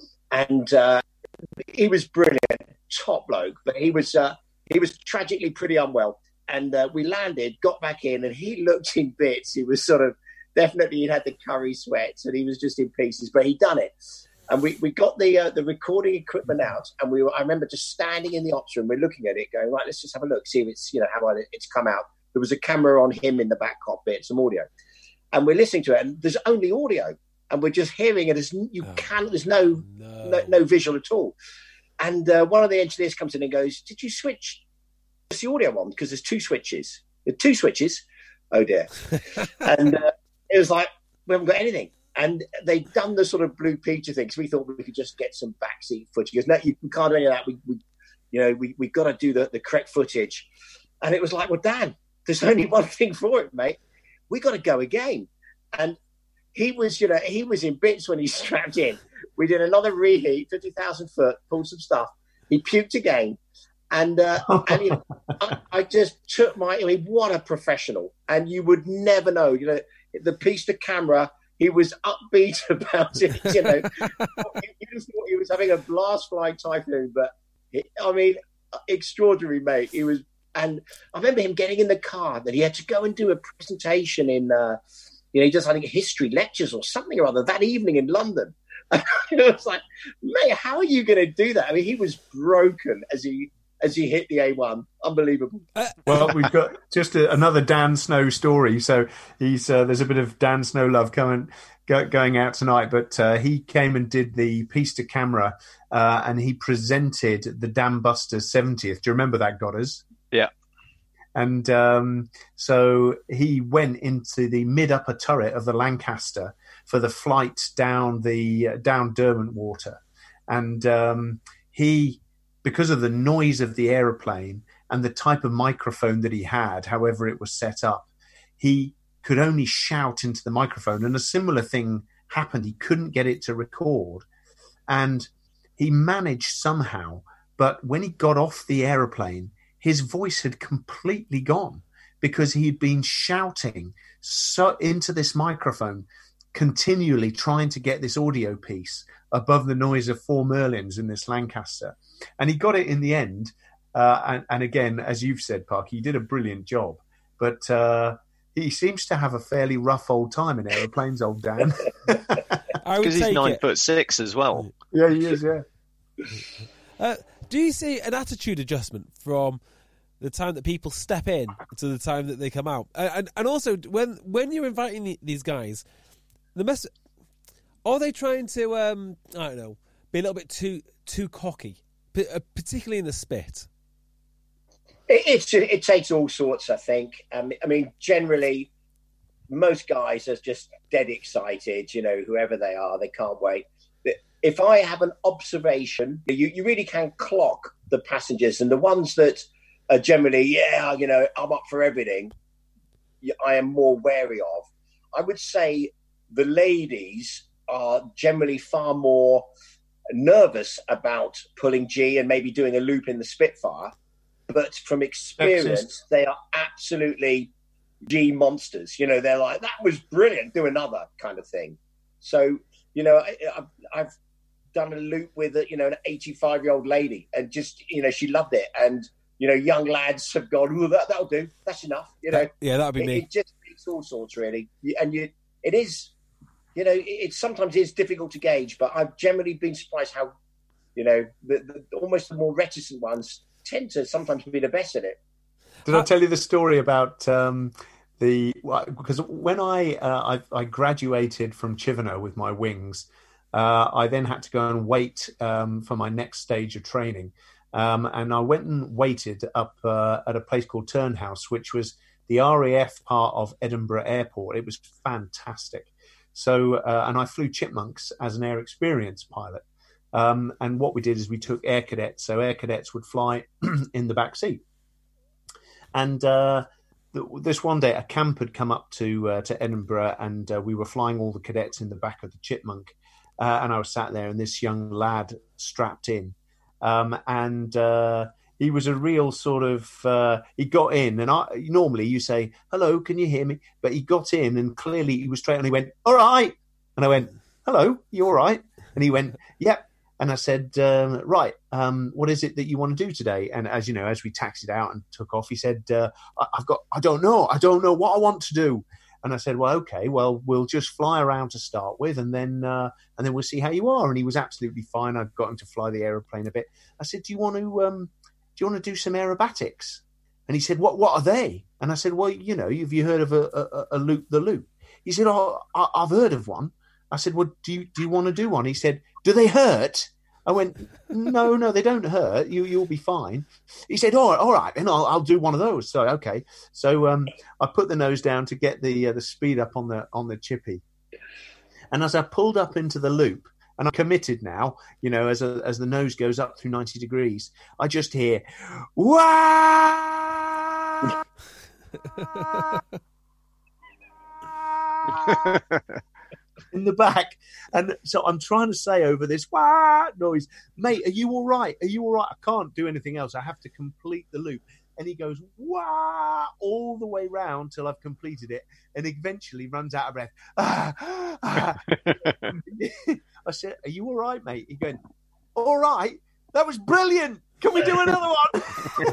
[SPEAKER 8] and uh, he was brilliant, top bloke, but he was uh, he was tragically pretty unwell. And uh, we landed, got back in, and he looked in bits. He was sort of definitely he'd had the curry sweats, and he was just in pieces. But he'd done it, and we, we got the uh, the recording equipment out, and we were, I remember just standing in the ops room, we're looking at it, going, right, let's just have a look, see if it's, you know, how it's come out. There was a camera on him in the back cockpit, some audio, and we're listening to it, and there's only audio, and we're just hearing it as you
[SPEAKER 5] Oh,
[SPEAKER 8] can. There's no
[SPEAKER 5] no.
[SPEAKER 8] no, no visual at all. And uh, one of the engineers comes in and goes, "Did you switch the audio on? Because there's two switches. There are two switches." Oh dear. And uh, it was like, we haven't got anything. And they'd done the sort of Blue Peter thing, because we thought we could just get some backseat footage. He goes, "No, you we can't do any of that. We, we you know, we we've got to do the, the correct footage." And it was like, well, Dan, there's only one thing for it, mate. We got to go again. And he was, you know, he was in bits when he strapped in. We did another reheat, fifty thousand foot, pulled some stuff. He puked again. And, uh, and you know, I, I just took my, I mean, what a professional. And you would never know, you know, the piece to camera, he was upbeat about it, you know. You just thought he was having a blast flying Typhoon, but, it, I mean, extraordinary, mate. He was, and I remember him getting in the car that he had to go and do a presentation in, uh, you know, he does, I think, history lectures or something or other that evening in London. It was like, mate, how are you going to do that? I mean, he was broken as he as he hit the A one. Unbelievable.
[SPEAKER 6] Well, we've got just a, another Dan Snow story. So he's uh, there's a bit of Dan Snow love coming go, going out tonight. But uh, he came and did the piece to camera, uh, and he presented the Dam Busters seventieth. Do you remember that, Godders?
[SPEAKER 7] Yeah.
[SPEAKER 6] And um, so he went into the mid upper turret of the Lancaster for the flight down the uh, down Derwentwater, and um, he, because of the noise of the aeroplane and the type of microphone that he had, however it was set up, he could only shout into the microphone. And a similar thing happened. He couldn't get it to record. And he managed somehow, but when he got off the aeroplane, his voice had completely gone because he had been shouting so into this microphone, continually trying to get this audio piece above the noise of four Merlins in this Lancaster. And he got it in the end. Uh, and, and again, as you've said, Park, he did a brilliant job. But uh, he seems to have a fairly rough old time in aeroplanes, old Dan.
[SPEAKER 5] I would
[SPEAKER 7] Because he's
[SPEAKER 5] take
[SPEAKER 7] nine
[SPEAKER 5] it.
[SPEAKER 7] foot six as well.
[SPEAKER 6] Yeah, he is, yeah.
[SPEAKER 5] Uh, do you see an attitude adjustment from the time that people step in to the time that they come out? Uh, and and also, when when you're inviting the, these guys, the mess are they trying to um, I don't know, be a little bit too too cocky P- uh, particularly in the spit.
[SPEAKER 8] It, it's it takes all sorts, I think. Um, I mean, generally, most guys are just dead excited. You know, whoever they are, they can't wait. If I have an observation, you, you really can clock the passengers, and the ones that are generally, yeah, you know, I'm up for everything, I am more wary of. I would say the ladies are generally far more nervous about pulling G and maybe doing a loop in the Spitfire, but from experience, Exist. they are absolutely G monsters. You know, they're like, that was brilliant, do another kind of thing. So, you know, I, I've, I've done a loop with a, you know, an eighty-five year old lady, and just, you know, she loved it. And, you know, young lads have gone, oh, that, that'll do. That's enough. You know,
[SPEAKER 5] yeah, that'll be
[SPEAKER 8] it,
[SPEAKER 5] me.
[SPEAKER 8] It just makes all sorts, really. And you, it is, you know, it, it sometimes is difficult to gauge, but I've generally been surprised how, you know, the, the almost the more reticent ones tend to sometimes be the best at it.
[SPEAKER 6] Did I tell you the story about um, the, because when I, uh, I, I graduated from Chivenot with my wings, uh, I then had to go and wait um, for my next stage of training. Um, and I went and waited up uh, at a place called Turnhouse, which was the R A F part of Edinburgh Airport. It was fantastic. So, uh, and I flew Chipmunks as an air experience pilot. Um, and what we did is we took air cadets. So air cadets would fly in the back seat. And uh, th- this one day, a camp had come up to uh, to Edinburgh, and uh, we were flying all the cadets in the back of the Chipmunk. Uh, and I was sat there, and this young lad strapped in. Um, and uh, he was a real sort of, uh, he got in, and I normally you say, hello, can you hear me? But he got in, and clearly he was straight, and he went, all right. And I went, hello, you all right? And he went, yep. And I said, um, right, um, what is it that you want to do today? And as you know, as we taxied out and took off, he said, uh, I've got, I don't know. I don't know what I want to do. And I said, well, okay, well, we'll just fly around to start with, and then uh, and then we'll see how you are. And he was absolutely fine. I got him to fly the aeroplane a bit. I said, do you want to um, do you want to do some aerobatics? And he said, what what are they? And I said, well, you know, have you heard of a, a, a loop the loop? He said, oh, I, I've heard of one. I said, well, do you do you want to do one? He said, do they hurt? I went, no, no, they don't hurt. You, you'll be fine. He said, all right, all right, then I'll, I'll do one of those. So, okay. So um, I put the nose down to get the uh, the speed up on the on the chippy. And as I pulled up into the loop, and I'm committed now, you know, as a, as the nose goes up through ninety degrees, I just hear, wah! in the back. And so I'm trying to say over this wah noise, mate, are you all right? Are you all right? I can't do anything else. I have to complete the loop. And he goes wah all the way round till I've completed it, and eventually runs out of breath. Ah, ah. I said, are you all right, mate? He goes, all right. That was brilliant. Can we do another one?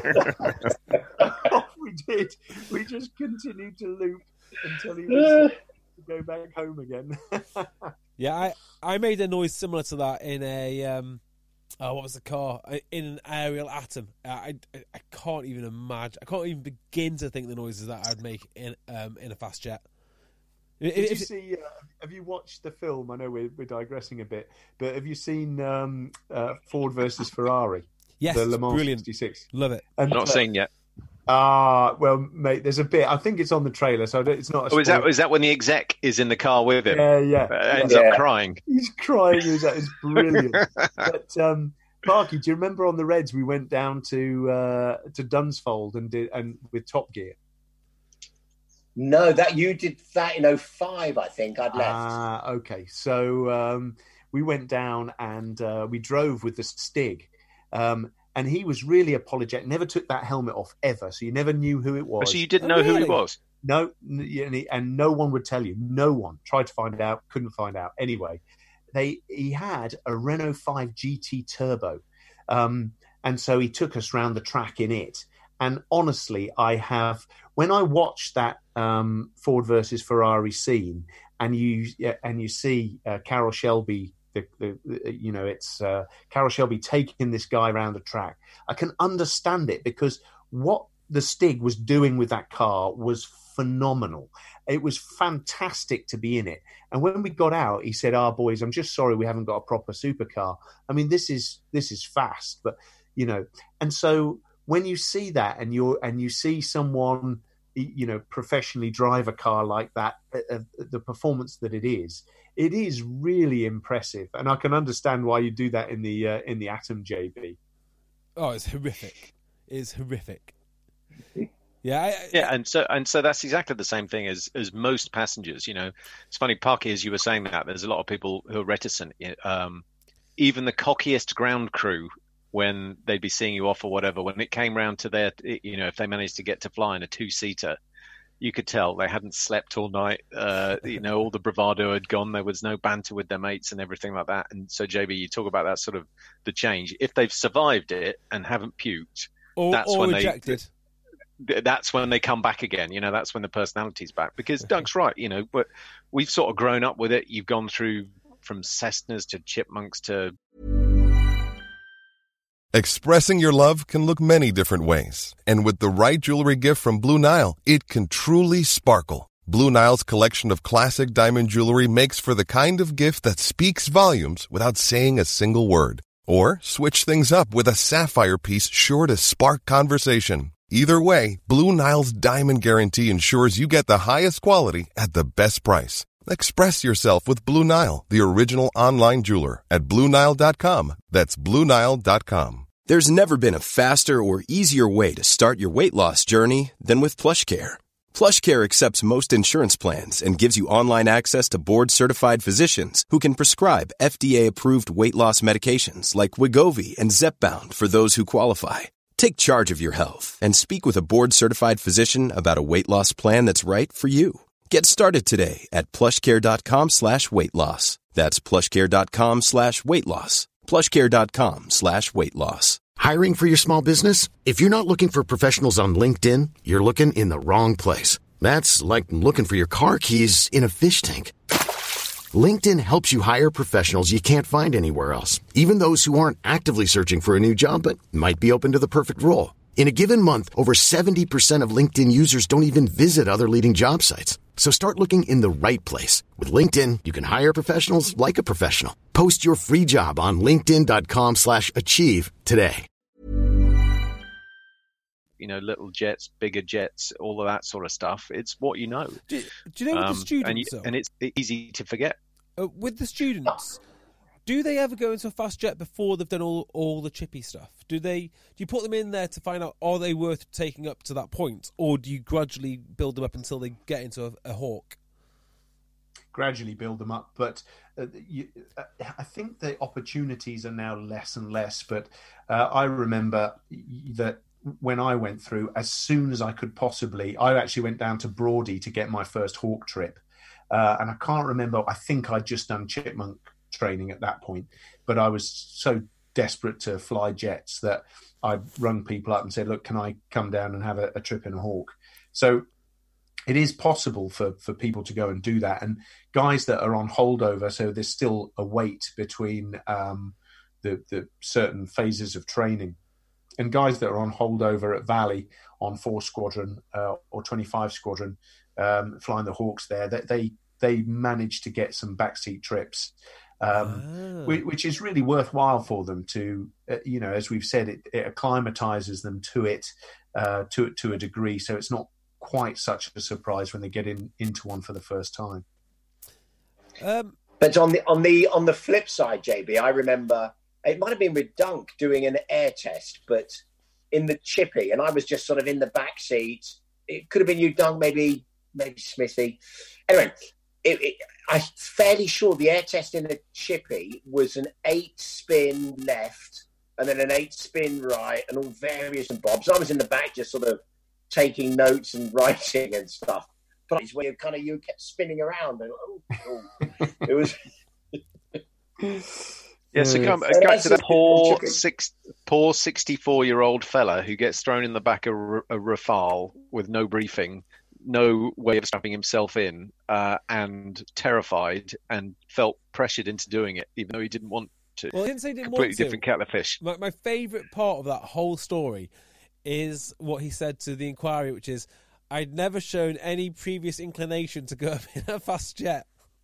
[SPEAKER 6] Off we did. We just continued to loop until he was go back home again.
[SPEAKER 5] yeah, I, I made a noise similar to that in a um, oh, what was the car? In an Ariel Atom. I, I I can't even imagine. I can't even begin to think the noises that I'd make in um in a fast jet.
[SPEAKER 6] Did if, you see? Uh, have you watched the film? I know we're we're digressing a bit, but have you seen um, uh, Ford versus Ferrari?
[SPEAKER 5] Yes,
[SPEAKER 6] the Le Mans
[SPEAKER 5] brilliant.
[SPEAKER 6] sixty-six.
[SPEAKER 5] Love it.
[SPEAKER 7] And, Not uh, seen yet.
[SPEAKER 6] Ah, uh, well, mate, there's a bit. I think it's on the trailer, so it's not. A
[SPEAKER 7] oh, is that is that when the exec is in the car with him?
[SPEAKER 6] Yeah, yeah.
[SPEAKER 7] Uh, ends
[SPEAKER 6] yeah.
[SPEAKER 7] up crying.
[SPEAKER 6] He's crying. It's brilliant. But um, Parky, do you remember on the Reds we went down to uh, to Dunsfold and did and with Top Gear?
[SPEAKER 8] No, that you did that in oh five, I think. I'd left.
[SPEAKER 6] Ah, okay. So um, we went down and uh, we drove with the Stig. Um, And he was really apologetic, never took that helmet off ever. So you never knew who it was.
[SPEAKER 7] Oh, so you didn't
[SPEAKER 5] oh,
[SPEAKER 7] know
[SPEAKER 5] really?
[SPEAKER 7] who he was?
[SPEAKER 6] No, and, he, and no one would tell you. No one. Tried to find out, couldn't find out. Anyway, they he had a Renault five G T Turbo. Um, and so he took us around the track in it. And honestly, I have, when I watched that um, Ford versus Ferrari scene and you and you see uh, Carroll Shelby, The, the, the, you know, it's uh, Carroll Shelby taking this guy around the track. I can understand it because what the Stig was doing with that car was phenomenal. It was fantastic to be in it. And when we got out, he said, "Ah, boys, I'm just sorry we haven't got a proper supercar. I mean, this is this is fast, but you know." And so when you see that, and you're and you see someone, you know, professionally drive a car like that, uh, the performance that it is, it is really impressive. And I can understand why you do that in the uh, in the Atom, J B.
[SPEAKER 5] Oh, it's horrific. It's horrific. Yeah, I,
[SPEAKER 7] yeah, and so and so that's exactly the same thing as as most passengers. You know, it's funny, Parky, as you were saying that, there's a lot of people who are reticent. Um, even the cockiest ground crew, when they'd be seeing you off or whatever, when it came round to their, you know, if they managed to get to fly in a two-seater, you could tell they hadn't slept all night. Uh, you know, all the bravado had gone. There was no banter with their mates and everything like that. And so, J B, you talk about that sort of the change. If they've survived it and haven't puked,
[SPEAKER 5] or,
[SPEAKER 7] that's
[SPEAKER 5] or
[SPEAKER 7] when
[SPEAKER 5] rejected.
[SPEAKER 7] they. That's when they come back again. You know, that's when the personality's back. Because Doug's right. You know, but we've sort of grown up with it. You've gone through from Cessnas to Chipmunks to.
[SPEAKER 9] Expressing your love can look many different ways. And with the right jewelry gift from Blue Nile, it can truly sparkle. Blue Nile's collection of classic diamond jewelry makes for the kind of gift that speaks volumes without saying a single word. Or switch things up with a sapphire piece sure to spark conversation. Either way, Blue Nile's Diamond Guarantee ensures you get the highest quality at the best price. Express yourself with Blue Nile, the original online jeweler, at Blue Nile dot com. That's Blue Nile dot com.
[SPEAKER 10] There's never been a faster or easier way to start your weight loss journey than with PlushCare. PlushCare accepts most insurance plans and gives you online access to board-certified physicians who can prescribe F D A-approved weight loss medications like Wegovy and Zepbound for those who qualify. Take charge of your health and speak with a board-certified physician about a weight loss plan that's right for you. Get started today at plushcare.com slash weight loss. That's plushcare.com slash weight loss. plushcare.com slash weight loss.
[SPEAKER 4] Hiring for your small business? If you're not looking for professionals on LinkedIn, you're looking in the wrong place. That's like looking for your car keys in a fish tank. LinkedIn helps you hire professionals you can't find anywhere else, even those who aren't actively searching for a new job but might be open to the perfect role. In a given month, over seventy percent of LinkedIn users don't even visit other leading job sites. So start looking in the right place. With LinkedIn, you can hire professionals like a professional. Post your free job on linkedin.com slash achieve today.
[SPEAKER 7] You know, little jets, bigger jets, all of that sort of stuff. It's what you know.
[SPEAKER 5] Do, do you know with
[SPEAKER 7] um,
[SPEAKER 5] the students,
[SPEAKER 7] and, you,
[SPEAKER 5] though,
[SPEAKER 7] and it's easy to forget.
[SPEAKER 5] Uh, with the students, do they ever go into a fast jet before they've done all, all the chippy stuff? Do they? Do you put them in there to find out, are they worth taking up to that point? Or do you gradually build them up until they get into a, a Hawk?
[SPEAKER 6] Gradually build them up. But uh, you, uh, I think the opportunities are now less and less. But uh, I remember that when I went through, as soon as I could possibly, I actually went down to Broady to get my first Hawk trip. Uh, and I can't remember, I think I'd just done Chipmunk training at that point, but I was so desperate to fly jets that I rung people up and said, look, can I come down and have a, a trip in a Hawk? So it is possible for, for people to go and do that. And guys that are on holdover, so there's still a wait between um, the, the certain phases of training. And guys that are on holdover at Valley on four Squadron uh, or twenty-five Squadron, um, flying the Hawks there, that they they manage to get some backseat trips, um,
[SPEAKER 5] oh.
[SPEAKER 6] which, which is really worthwhile for them to, uh, you know, as we've said, it, it acclimatizes them to it uh, to to a degree, so it's not quite such a surprise when they get in into one for the first time.
[SPEAKER 5] Um,
[SPEAKER 8] but on the on the on the flip side, J B, I remember. It might have been with Dunk doing an air test, but in the chippy, and I was just sort of in the back seat. It could have been you, Dunk, maybe, maybe Smithy. Anyway, it, it, I'm fairly sure the air test in the chippy was an eight spin left and then an eight spin right, and all various and bobs. I was in the back, just sort of taking notes and writing and stuff. But it's where you kind of you kept spinning around, and oh, oh. It was.
[SPEAKER 7] Yeah, so come uh, back to that poor six, poor sixty-four-year-old fella who gets thrown in the back of a Rafale with no briefing, no way of strapping himself in, uh, and terrified, and felt pressured into doing it, even though he didn't want to.
[SPEAKER 5] Well, I didn't say he didn't
[SPEAKER 7] Completely
[SPEAKER 5] want to.
[SPEAKER 7] different kettle of fish.
[SPEAKER 5] My, my favourite part of that whole story is what he said to the inquiry, which is, "I'd never shown any previous inclination to go up in a fast jet."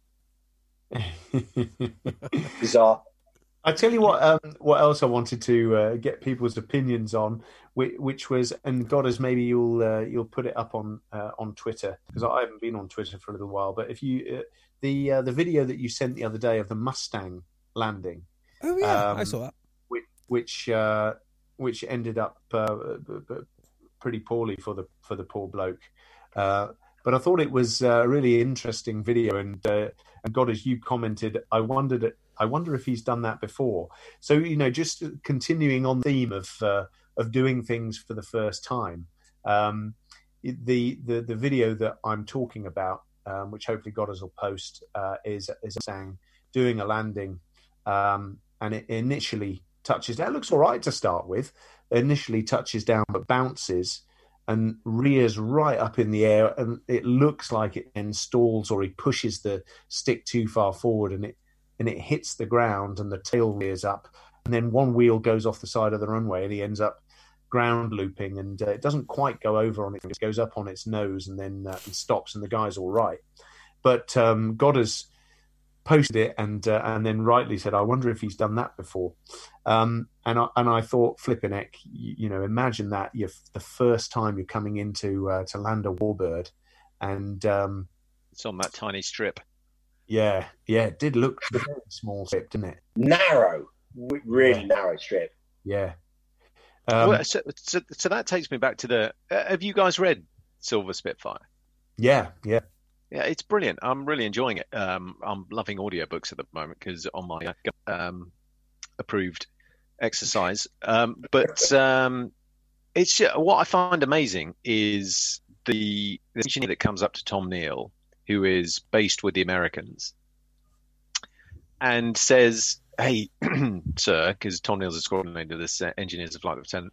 [SPEAKER 8] Bizarre.
[SPEAKER 6] I tell you what. Um, what else I wanted to uh, get people's opinions on, which, which was, and God, as maybe you'll uh, you'll put it up on uh, on Twitter, because I haven't been on Twitter for a little while. But if you uh, the uh, the video that you sent the other day of the Mustang landing.
[SPEAKER 5] Oh yeah,
[SPEAKER 6] um,
[SPEAKER 5] I saw that.
[SPEAKER 6] Which which, uh, which ended up uh, pretty poorly for the for the poor bloke. Uh, but I thought it was a really interesting video, and uh, and God, as you commented, I wondered. I wonder if he's done that before. So, you know, just continuing on the theme of uh, of doing things for the first time. Um, the the the video that I'm talking about, um, which hopefully Goddard will post, uh, is is saying doing a landing, um, and it initially touches down. It looks all right to start with. It initially touches down, but bounces and rears right up in the air, and it looks like it then stalls, or he pushes the stick too far forward, and it. and it hits the ground and the tail rears up, and then one wheel goes off the side of the runway and he ends up ground looping, and uh, it doesn't quite go over on it. It goes up on its nose and then uh, and stops, and the guy's all right. But um, Goddard's posted it and uh, and then rightly said, I wonder if he's done that before. Um, and, I, and I thought, flipping heck, you, you know, imagine that you're the first time you're coming into uh, to land a warbird, and um,
[SPEAKER 7] it's on that tiny strip.
[SPEAKER 6] Yeah, yeah, it did look a very small strip, didn't it?
[SPEAKER 8] Narrow, really
[SPEAKER 6] yeah.
[SPEAKER 8] narrow strip.
[SPEAKER 6] Yeah. Um,
[SPEAKER 7] well, so, so, so that takes me back to the. Uh, have you guys read Silver Spitfire?
[SPEAKER 6] Yeah, yeah,
[SPEAKER 7] yeah. It's brilliant. I'm really enjoying it. Um, I'm loving audiobooks at the moment because on my um, approved exercise. Um, but um, it's what I find amazing is the, the engineer that comes up to Tom Neal, who is based with the Americans, and says, "Hey, sir," because Tom Neal's the coordinator, this uh, engineers of flight lieutenant,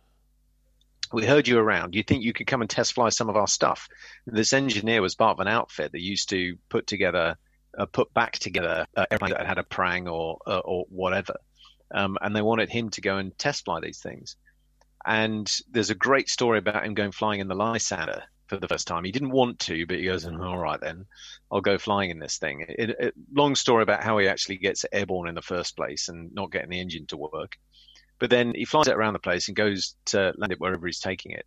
[SPEAKER 7] "we heard you around. Do you think you could come and test fly some of our stuff?" And this engineer was part of an outfit that used to put together, uh, put back together uh, airplane that had a prang or uh, or whatever, um, and they wanted him to go and test fly these things. And there's a great story about him going flying in the Lysander for the first time. He didn't want to, but he goes, all right, then I'll go flying in this thing. It, it, long story about how he actually gets airborne in the first place and not getting the engine to work. But then he flies it around the place and goes to land it wherever he's taking it.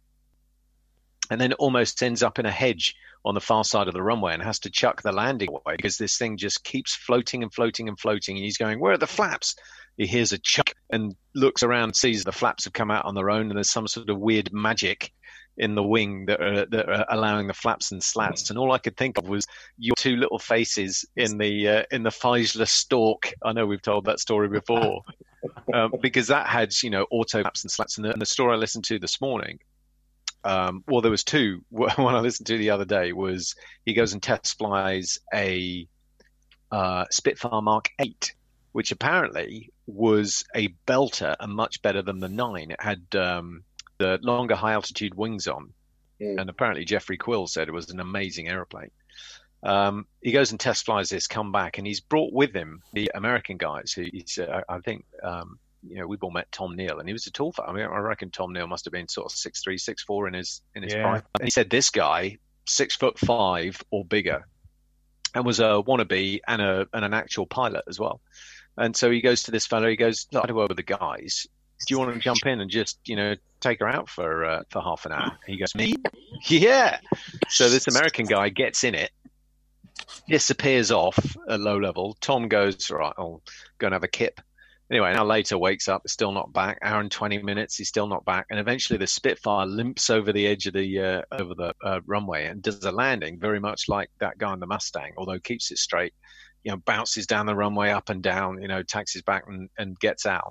[SPEAKER 7] And then almost ends up in a hedge on the far side of the runway and has to chuck the landing away because this thing just keeps floating and floating and floating. And he's going, where are the flaps? He hears a chuck and looks around, sees the flaps have come out on their own, and there's some sort of weird magic in the wing that are, that are allowing the flaps and slats. And all I could think of was your two little faces in the uh, in the Feisler Stork. I know we've told that story before, um, because that had, you know, auto flaps and slats. And the, and the story I listened to this morning, um, well, there was two. One I listened to the other day was he goes and test flies a uh, Spitfire Mark eight, which apparently was a belter and much better than the nine. It had um, the longer high altitude wings on, mm. and apparently Jeffrey Quill said it was an amazing aeroplane. Um, he goes and test flies this, come back, and he's brought with him the American guys. Who he's, uh, I think, um, you know, we've all met Tom Neal, and he was a tall fella. I mean, I reckon Tom Neal must have been sort of six three, six four in his in his yeah. prime. And he said this guy, six foot five or bigger, and was a wannabe and a and an actual pilot as well. And so he goes to this fellow. He goes, "Look, I do over the guys. Do you want to jump in and just, you know, take her out for uh, for half an hour?" He goes, "Me? Yeah." So this American guy gets in it, disappears off at low level. Tom goes, "All right, I'll go and have a kip." Anyway, an hour later, wakes up, still not back. Hour and twenty minutes, he's still not back. And eventually, the Spitfire limps over the edge of the uh, over the uh, runway and does a landing, very much like that guy in the Mustang, although keeps it straight. You know, bounces down the runway up and down. You know, taxis back and, and gets out.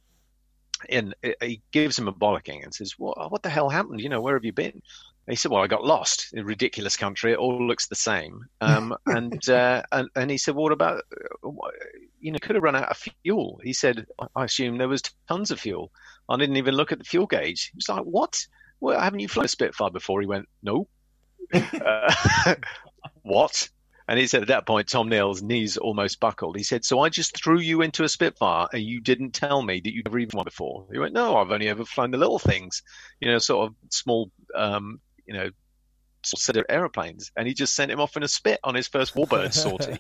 [SPEAKER 7] And he gives him a bollocking and says, "What? What the hell happened? You know, where have you been?" And he said, "Well, I got lost in a ridiculous country. It all looks the same." Um, and, uh, and and he said, "What about? You know, could have run out of fuel." He said, "I assume there was tons of fuel. I didn't even look at the fuel gauge." He was like, "What? Well, haven't you flown a Spitfire before?" He went, "No." uh, what? And he said at that point, Tom Neal's knees almost buckled. He said, so I just threw you into a Spitfire and you didn't tell me that you'd never even flown before. He went, no, I've only ever flown the little things, you know, sort of small, um, you know, set of aeroplanes. And he just sent him off in a spit on his first Warbird sortie.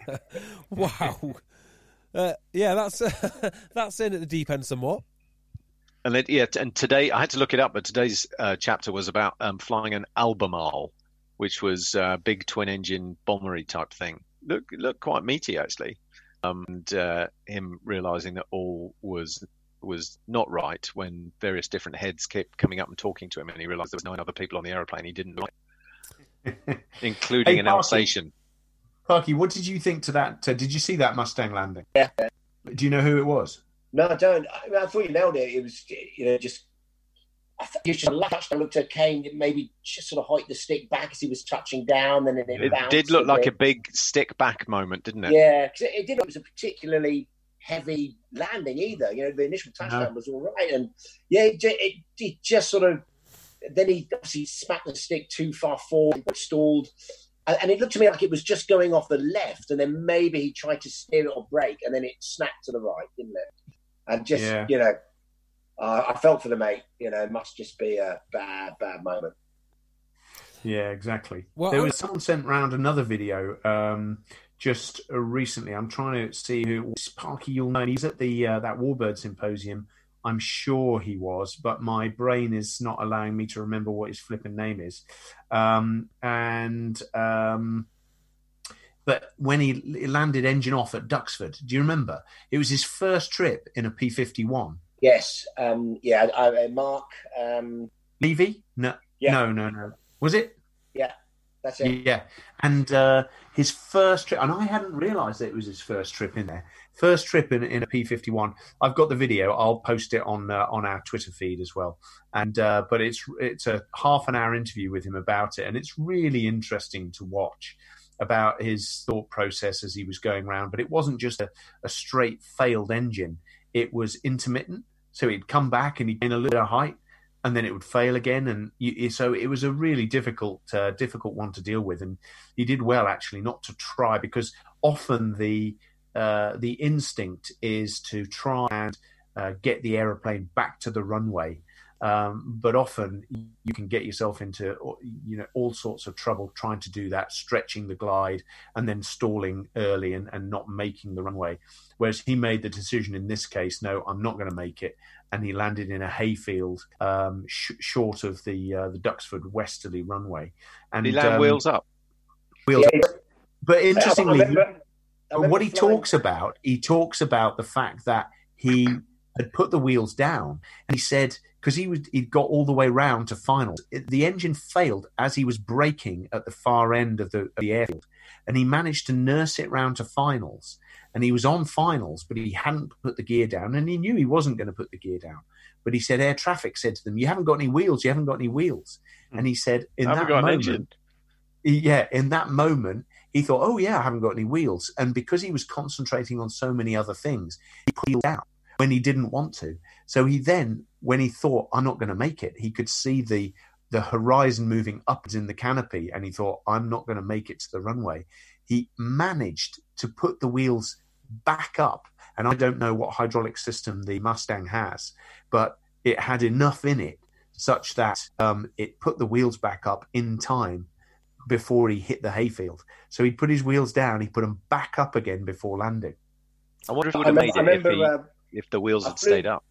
[SPEAKER 5] Wow. Uh, yeah, that's uh, that's in at the deep end somewhat.
[SPEAKER 7] And then, yeah, and today, I had to look it up, but today's uh, chapter was about um, flying an Albemarle, which was a big twin-engine bombery type thing. Look, looked quite meaty, actually. Um, and uh, him realising that all was was not right when various different heads kept coming up and talking to him, and he realised there was nine other people on the aeroplane he didn't like, including
[SPEAKER 6] hey,
[SPEAKER 7] an
[SPEAKER 6] Parky,
[SPEAKER 7] Alsatian.
[SPEAKER 6] Parky, what did you think to that? Uh, did you see that Mustang landing?
[SPEAKER 8] Yeah.
[SPEAKER 6] Do you know who it was?
[SPEAKER 8] No, I don't. I, mean, I thought you nailed it. It was, you know, just. I thought he was just a touch. I looked at Kane, maybe just sort of hoiked the stick back as he was touching down, and then it,
[SPEAKER 7] it
[SPEAKER 8] bounced.
[SPEAKER 7] did look
[SPEAKER 8] a
[SPEAKER 7] like
[SPEAKER 8] bit.
[SPEAKER 7] a big stick back moment, didn't it?
[SPEAKER 8] Yeah, because it, it didn't. It was a particularly heavy landing either. You know, the initial touchdown
[SPEAKER 6] No.
[SPEAKER 8] was all right, and yeah, it, it, it just sort of. Then he obviously smacked the stick too far forward, stalled, and, and it looked to me like it was just going off the left, and then maybe he tried to steer it or brake, and then it snapped to the right, didn't it? And just,
[SPEAKER 6] Yeah.
[SPEAKER 8] you know, uh, I felt for the mate. You know, it must just be a bad, bad moment.
[SPEAKER 6] Yeah, exactly.
[SPEAKER 5] Well,
[SPEAKER 6] there
[SPEAKER 5] I-
[SPEAKER 6] was someone sent round another video um, just uh, recently. I'm trying to see who it was. Parky, you'll know. He's at the uh, that Warbird Symposium. I'm sure he was, but my brain is not allowing me to remember what his flipping name is. Um, and um, but when he he landed engine off at Duxford, do you remember? It was his first trip in a P fifty-one.
[SPEAKER 8] Yes. Um, yeah, I, I, Mark. Um,
[SPEAKER 6] Levy? No,
[SPEAKER 8] Yeah.
[SPEAKER 6] no, no, no. Was it?
[SPEAKER 8] yeah, that's it.
[SPEAKER 6] Yeah, and uh, his first trip, and I hadn't realised that it was his first trip in there. First trip in, in a P fifty-one. I've got the video. I'll post it on uh, on our Twitter feed as well. And uh, but it's it's a half an hour interview with him about it, and it's really interesting to watch about his thought process as he was going around. But it wasn't just a, a straight failed engine; it was intermittent. So he'd come back and he'd gain a little bit of height, and then it would fail again, and you, so it was a really difficult, uh, difficult one to deal with. And he did well actually not to try, because often the uh, the instinct is to try and uh, get the aeroplane back to the runway, um, but often you can get yourself into you know all sorts of trouble trying to do that, stretching the glide and then stalling early and, and not making the runway. Whereas he made the decision in this case, no, I'm not going to make it. And he landed in a hayfield um, sh- short of the uh, the Duxford westerly runway. And
[SPEAKER 7] Did he land
[SPEAKER 6] um,
[SPEAKER 7] wheels up?
[SPEAKER 6] Wheels
[SPEAKER 8] Yeah,
[SPEAKER 6] up. But interestingly,
[SPEAKER 8] I remember, I
[SPEAKER 6] but
[SPEAKER 8] remember
[SPEAKER 6] what he
[SPEAKER 8] flying-
[SPEAKER 6] talks about, he talks about the fact that he had put the wheels down, and he said because he was he'd got all the way round to finals, it, the engine failed as he was braking at the far end of the, of the airfield, and he managed to nurse it round to finals. And he was on finals, but he hadn't put the gear down, and he knew he wasn't going to put the gear down. But he said air traffic said to them, "You haven't got any wheels. You haven't got any wheels." And he said, "In
[SPEAKER 7] I haven't
[SPEAKER 6] that
[SPEAKER 7] got an
[SPEAKER 6] moment,
[SPEAKER 7] engine."
[SPEAKER 6] he- yeah, in that moment, he thought, "Oh yeah, I haven't got any wheels." And because he was concentrating on so many other things, he put wheels down when he didn't want to. So he then, when he thought, "I'm not going to make it," he could see the the horizon moving upwards in the canopy, and he thought, "I'm not going to make it to the runway." He managed to put the wheels back up, and I don't know what hydraulic system the Mustang has, but it had enough in it such that um, it put the wheels back up in time before he hit the hayfield. So he put his wheels down, he put them back up again before landing.
[SPEAKER 7] I wonder if he would
[SPEAKER 8] I
[SPEAKER 7] have made
[SPEAKER 8] remember, I
[SPEAKER 7] it if,
[SPEAKER 8] remember
[SPEAKER 7] he,
[SPEAKER 8] uh,
[SPEAKER 7] if the wheels
[SPEAKER 8] I
[SPEAKER 7] had
[SPEAKER 8] flew-
[SPEAKER 7] stayed up.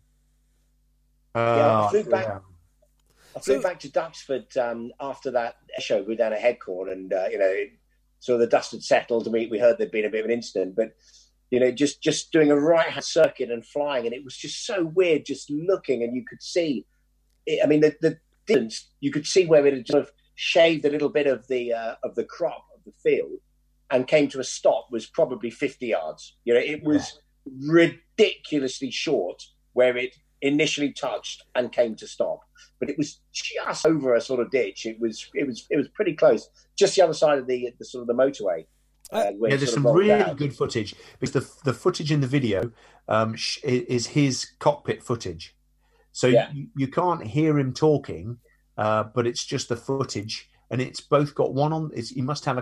[SPEAKER 8] Yeah, I
[SPEAKER 6] Uh,
[SPEAKER 8] flew back.
[SPEAKER 6] yeah.
[SPEAKER 8] I flew
[SPEAKER 5] So-
[SPEAKER 8] back to Duxford um, after that show. We were down at Headcorn, and uh, you know, so the dust had settled, and we, we heard there'd been a bit of an incident. But you know, just just doing a right hand circuit and flying, and it was just so weird, just looking, and you could see. It, I mean, the, the distance you could see where it had sort of shaved a little bit of the uh, of the crop of the field, and came to a stop was probably fifty yards. You know, it was ridiculously short where it initially touched and came to stop, but it was just over a sort of ditch. It was it was it was pretty close, just the other side of the, the sort of the motorway. Uh, where
[SPEAKER 6] Yeah,
[SPEAKER 8] it
[SPEAKER 6] there's
[SPEAKER 8] sort
[SPEAKER 6] some
[SPEAKER 8] of rolled
[SPEAKER 6] really
[SPEAKER 8] out.
[SPEAKER 6] good footage because the the footage in the video um, sh- is his cockpit footage, so
[SPEAKER 8] Yeah.
[SPEAKER 6] you, you can't hear him talking, uh, but it's just the footage, and it's both got one on. It's, you must have a camera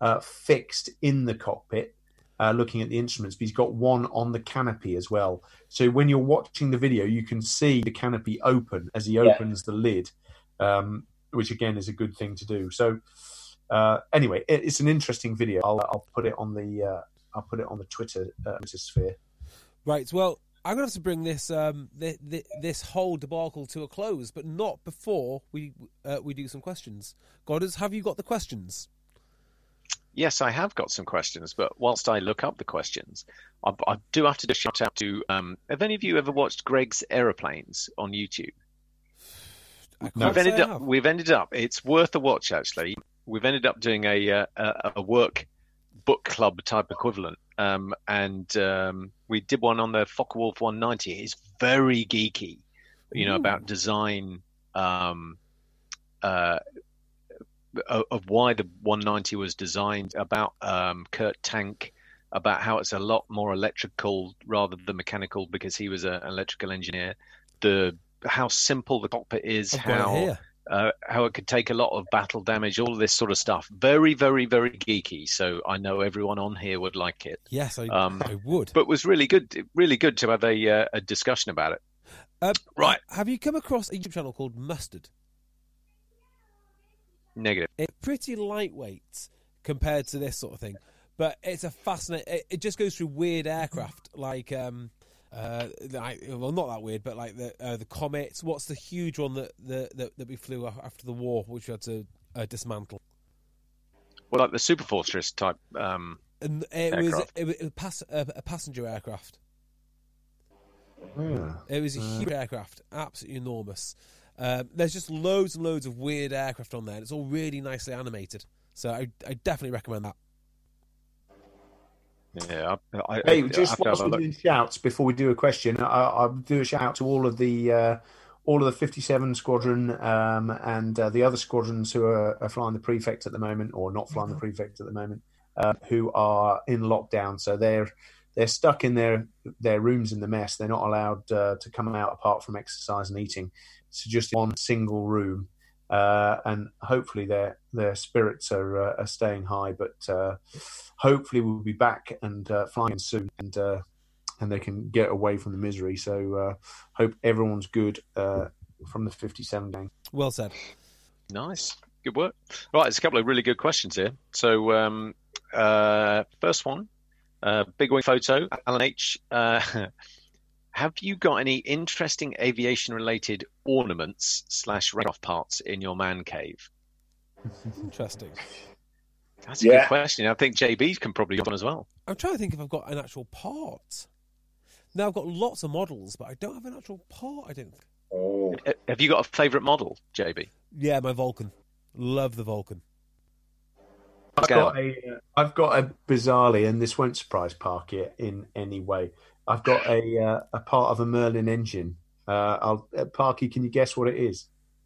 [SPEAKER 6] uh, fixed in the cockpit, uh, looking at the instruments, but he's got one on the canopy as well. So when you're watching the video, you can see the canopy open as he opens yeah. the lid, um, which again is a good thing to do. So uh, anyway, it, it's an interesting video. I'll, I'll put it on the uh, I'll put it on the Twitter uh, sphere.
[SPEAKER 5] Right. Well, I'm going to have to bring this um, this, this whole debacle to a close, but not before we uh, we do some questions. Godders, have you got the questions?
[SPEAKER 7] Yes, I have got some questions, but whilst I look up the questions, I, I do have to do a shout out to. Um, have any of you ever watched Greg's Aeroplanes on YouTube? We've ended up. We've ended up. It's worth a watch, actually. We've ended up doing a uh, a, a work book club type equivalent. Um, and um, we did one on the Focke-Wulf one ninety. It's very geeky, you know, Ooh. about design um, uh, of why the one ninety was designed, about um, Kurt Tank, about how it's a lot more electrical rather than mechanical because he was a, an electrical engineer. The how simple the cockpit is,
[SPEAKER 5] I've
[SPEAKER 7] how uh, how it could take a lot of battle damage, all of this sort of stuff. Very, very, very geeky. So I know everyone on here would like it.
[SPEAKER 5] Yes, I,
[SPEAKER 7] um,
[SPEAKER 5] I would.
[SPEAKER 7] But it was really good, really good to have a, uh, a discussion about it.
[SPEAKER 5] Uh,
[SPEAKER 7] right.
[SPEAKER 5] Have you come across a YouTube channel called Mustard?
[SPEAKER 7] Negative.
[SPEAKER 5] It's pretty lightweight compared to this sort of thing, but it's a fascinating. It, it just goes through weird aircraft, like um, uh, like, well, not that weird, but like the uh, the Comets. What's the huge one that that that, that we flew after the war, which we had to uh, dismantle?
[SPEAKER 7] Well, like the Super Fortress type. Um,
[SPEAKER 5] and it aircraft. was it was, it was pass, a, a passenger aircraft.
[SPEAKER 6] Yeah.
[SPEAKER 5] It was a huge uh, aircraft, absolutely enormous. Um, there's just loads and loads of weird aircraft on there. And it's all really nicely animated, so I, I definitely recommend that.
[SPEAKER 7] Yeah. I, I,
[SPEAKER 6] hey,
[SPEAKER 7] I,
[SPEAKER 6] just
[SPEAKER 7] I
[SPEAKER 6] whilst we do shouts before we do a question, I, I'll do a shout out to all of the uh, all of the fifty-seven Squadron um, and uh, the other squadrons who are, are flying the Prefect at the moment, or not flying the Prefect at the moment, uh, who are in lockdown. So they're they're stuck in their their rooms in the mess. They're not allowed uh, to come out apart from exercise and eating. So just one single room, uh, and hopefully their their spirits are uh, are staying high. But uh, hopefully we'll be back and uh, flying soon, and uh, and they can get away from the misery. So uh, hope everyone's good uh, from the fifty-seven gang.
[SPEAKER 5] Well said.
[SPEAKER 7] Nice, good work. Right, there's a couple of really good questions here. So um, uh, first one, uh, Big Wing Photo, Alan H. Uh, Have you got any interesting aviation-related ornaments slash write-off parts in your man cave?
[SPEAKER 5] Interesting.
[SPEAKER 7] That's a
[SPEAKER 8] yeah.
[SPEAKER 7] good question. I think J B can probably go on as well.
[SPEAKER 5] I'm trying to think if I've got an actual part. Now, I've got lots of models, but I don't have an actual part, I don't think.
[SPEAKER 8] Oh.
[SPEAKER 7] Have you got a favourite model, J B?
[SPEAKER 5] Yeah, my Vulcan. Love the Vulcan.
[SPEAKER 6] I've got, a, uh, I've got a bizarrely, and this won't surprise Parky in any way, I've got a uh, a part of a Merlin engine. Uh, I'll, uh, Parky, can you guess what it is?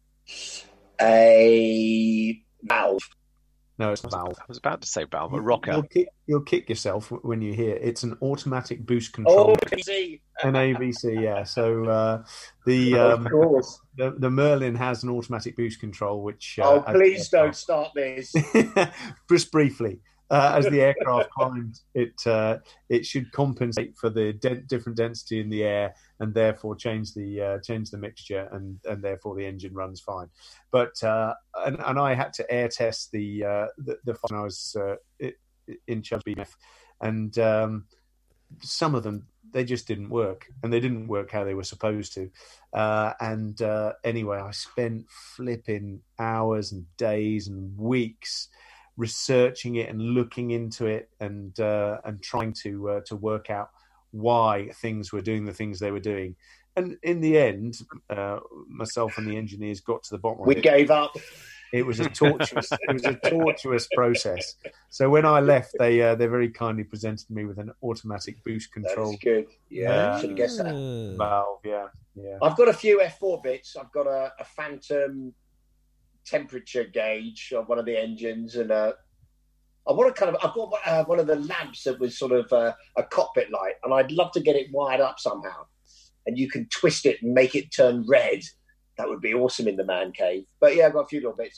[SPEAKER 8] A valve.
[SPEAKER 6] No, it's not a valve.
[SPEAKER 7] I was about to say valve, a rocker.
[SPEAKER 6] You'll kick, you'll kick yourself when you hear it. It's an automatic boost control.
[SPEAKER 8] Oh, A B C.
[SPEAKER 6] An A B C, yeah. So uh, the, um,
[SPEAKER 8] of course.
[SPEAKER 6] the the Merlin has an automatic boost control, which...
[SPEAKER 8] Uh, oh, please don't
[SPEAKER 6] aircraft.
[SPEAKER 8] start this.
[SPEAKER 6] Just briefly. Uh, as the aircraft climbs, it uh, it should compensate for the de- different density in the air, and therefore change the uh, change the mixture, and, and therefore the engine runs fine. But uh, and, and I had to air test the uh, the, the when I was uh, in charge of B M F, and um, some of them they just didn't work, and they didn't work how they were supposed to. Uh, and uh, anyway, I spent flipping hours and days and weeks researching it and looking into it, and uh, and trying to uh, to work out why things were doing the things they were doing. And in the end, uh, myself and the engineers got to the bottom of
[SPEAKER 8] we
[SPEAKER 6] it.
[SPEAKER 8] We gave up.
[SPEAKER 6] It was a tortuous. it was a tortuous process. So when I left, they uh, they very kindly presented me with an automatic boost control.
[SPEAKER 8] That's good. Yeah, uh, should have guessed that.
[SPEAKER 6] Valve. Yeah, yeah.
[SPEAKER 8] I've got a few F four bits. I've got a, a Phantom temperature gauge on one of the engines, and uh, I want to kind of. I've got uh, one of the lamps that was sort of uh, a cockpit light, and I'd love to get it wired up somehow. And you can twist it and make it turn red. That would be awesome in the man cave. But yeah, I've got a few little bits.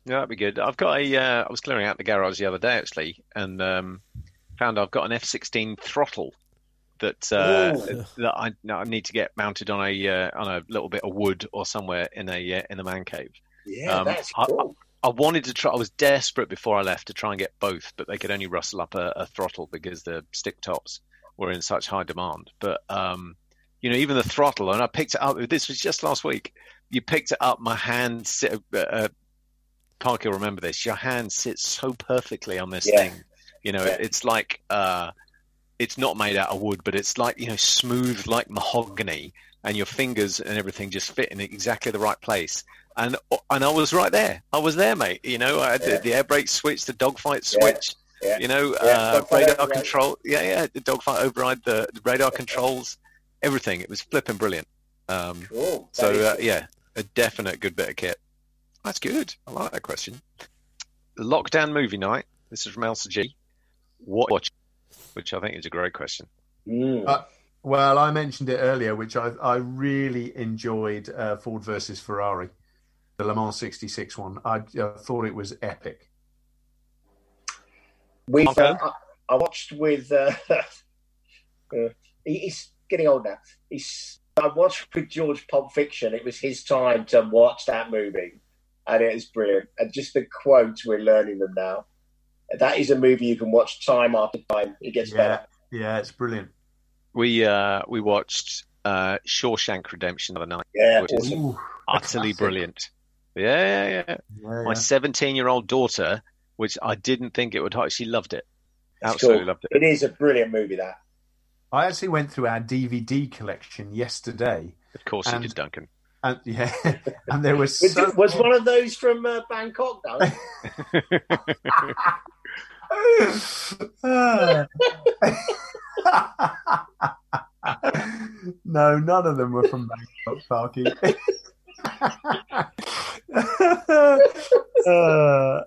[SPEAKER 7] Yeah, that'd be good. I've got a. Uh, I was clearing out the garage the other day actually, and um, found I've got an F sixteen throttle that uh, that I, I need to get mounted on a uh, on a little bit of wood or somewhere in a uh, in the man cave.
[SPEAKER 8] Yeah, um, that's cool.
[SPEAKER 7] I, I wanted to try. I was desperate before I left to try and get both, but they could only rustle up a, a throttle because the stick tops were in such high demand. But um, you know, even the throttle, and I picked it up. This was just last week. You picked it up. My hand, sit, uh, Park, you'll remember this. Your hand sits so perfectly on this yeah. thing. You know, yeah. it's like. Uh, It's not made out of wood, but it's like, you know, smooth like mahogany, and your fingers and everything just fit in exactly the right place. And and I was right there. I was there, mate. You know, I had yeah. the, the air brake switch, the dogfight switch, yeah. Yeah. you know, yeah. uh, radar override. control. Yeah, yeah, the dogfight override, the, the radar controls, everything. It was flipping brilliant. Um, cool. So, uh, yeah, a definite good bit of kit. That's good. I like that question. Lockdown movie night. This is from Elsa G. What watch? Which I think is a great question.
[SPEAKER 6] Mm. Uh, well, I mentioned it earlier, which I, I really enjoyed uh, Ford versus Ferrari, the Le Mans sixty-six one. I uh, thought it was epic.
[SPEAKER 8] We okay. uh, I, I watched with. Uh, uh, he, he's getting old now. He's. I watched with George Pulp Fiction. It was his time to watch that movie, and it was brilliant. And just the quotes, we're learning them now. That is a movie you can watch time after time. It gets
[SPEAKER 6] yeah,
[SPEAKER 8] better.
[SPEAKER 6] Yeah, it's brilliant.
[SPEAKER 7] We uh, we watched uh, Shawshank Redemption the other night,
[SPEAKER 8] yeah,
[SPEAKER 7] which is Ooh, utterly brilliant. Yeah, yeah, yeah. yeah My seventeen-year-old daughter, which I didn't think it would, she loved it.
[SPEAKER 8] It's
[SPEAKER 7] Absolutely
[SPEAKER 8] cool.
[SPEAKER 7] loved it.
[SPEAKER 8] It is a brilliant movie, that.
[SPEAKER 6] I actually went through our D V D collection yesterday.
[SPEAKER 7] Of course and, you did, Duncan.
[SPEAKER 6] And, yeah, and there was so
[SPEAKER 8] was one of those from uh, Bangkok, though.
[SPEAKER 6] No, none of them were from Bangkok, Parky. uh,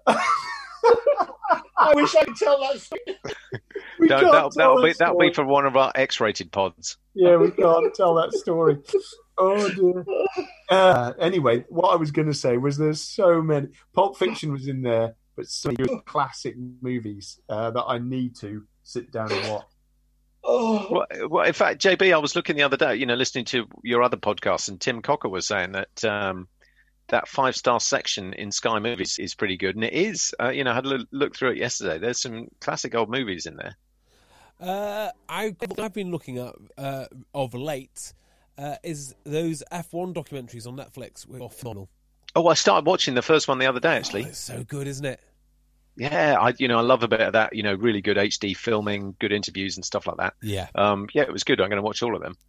[SPEAKER 8] I wish I could tell that story.
[SPEAKER 7] That'll, that'll, that'll, be, that'll be for one of our X-rated pods.
[SPEAKER 6] Yeah, we can't tell that story. Oh dear. Uh, anyway, what I was going to say was there's so many. Pulp Fiction was in there, but so many classic movies uh, that I need to sit down and watch.
[SPEAKER 8] Oh.
[SPEAKER 7] Well, well, in fact, J B, I was looking the other day, you know, listening to your other podcast, and Tim Cocker was saying that um, that five-star section in Sky Movies is pretty good, and it is. Uh, you know, I had a look through it yesterday. There's some classic old movies in there.
[SPEAKER 5] Uh, I, I've been looking at uh, of late. Uh, is those F one documentaries on Netflix were phenomenal.
[SPEAKER 7] Oh, I started watching the first one the other day, actually.
[SPEAKER 5] Oh, it's so good, isn't it?
[SPEAKER 7] Yeah, I you know I love a bit of that. You know, really good H D filming, good interviews and stuff like that.
[SPEAKER 5] Yeah,
[SPEAKER 7] um, yeah, it was good. I'm going to watch all of them.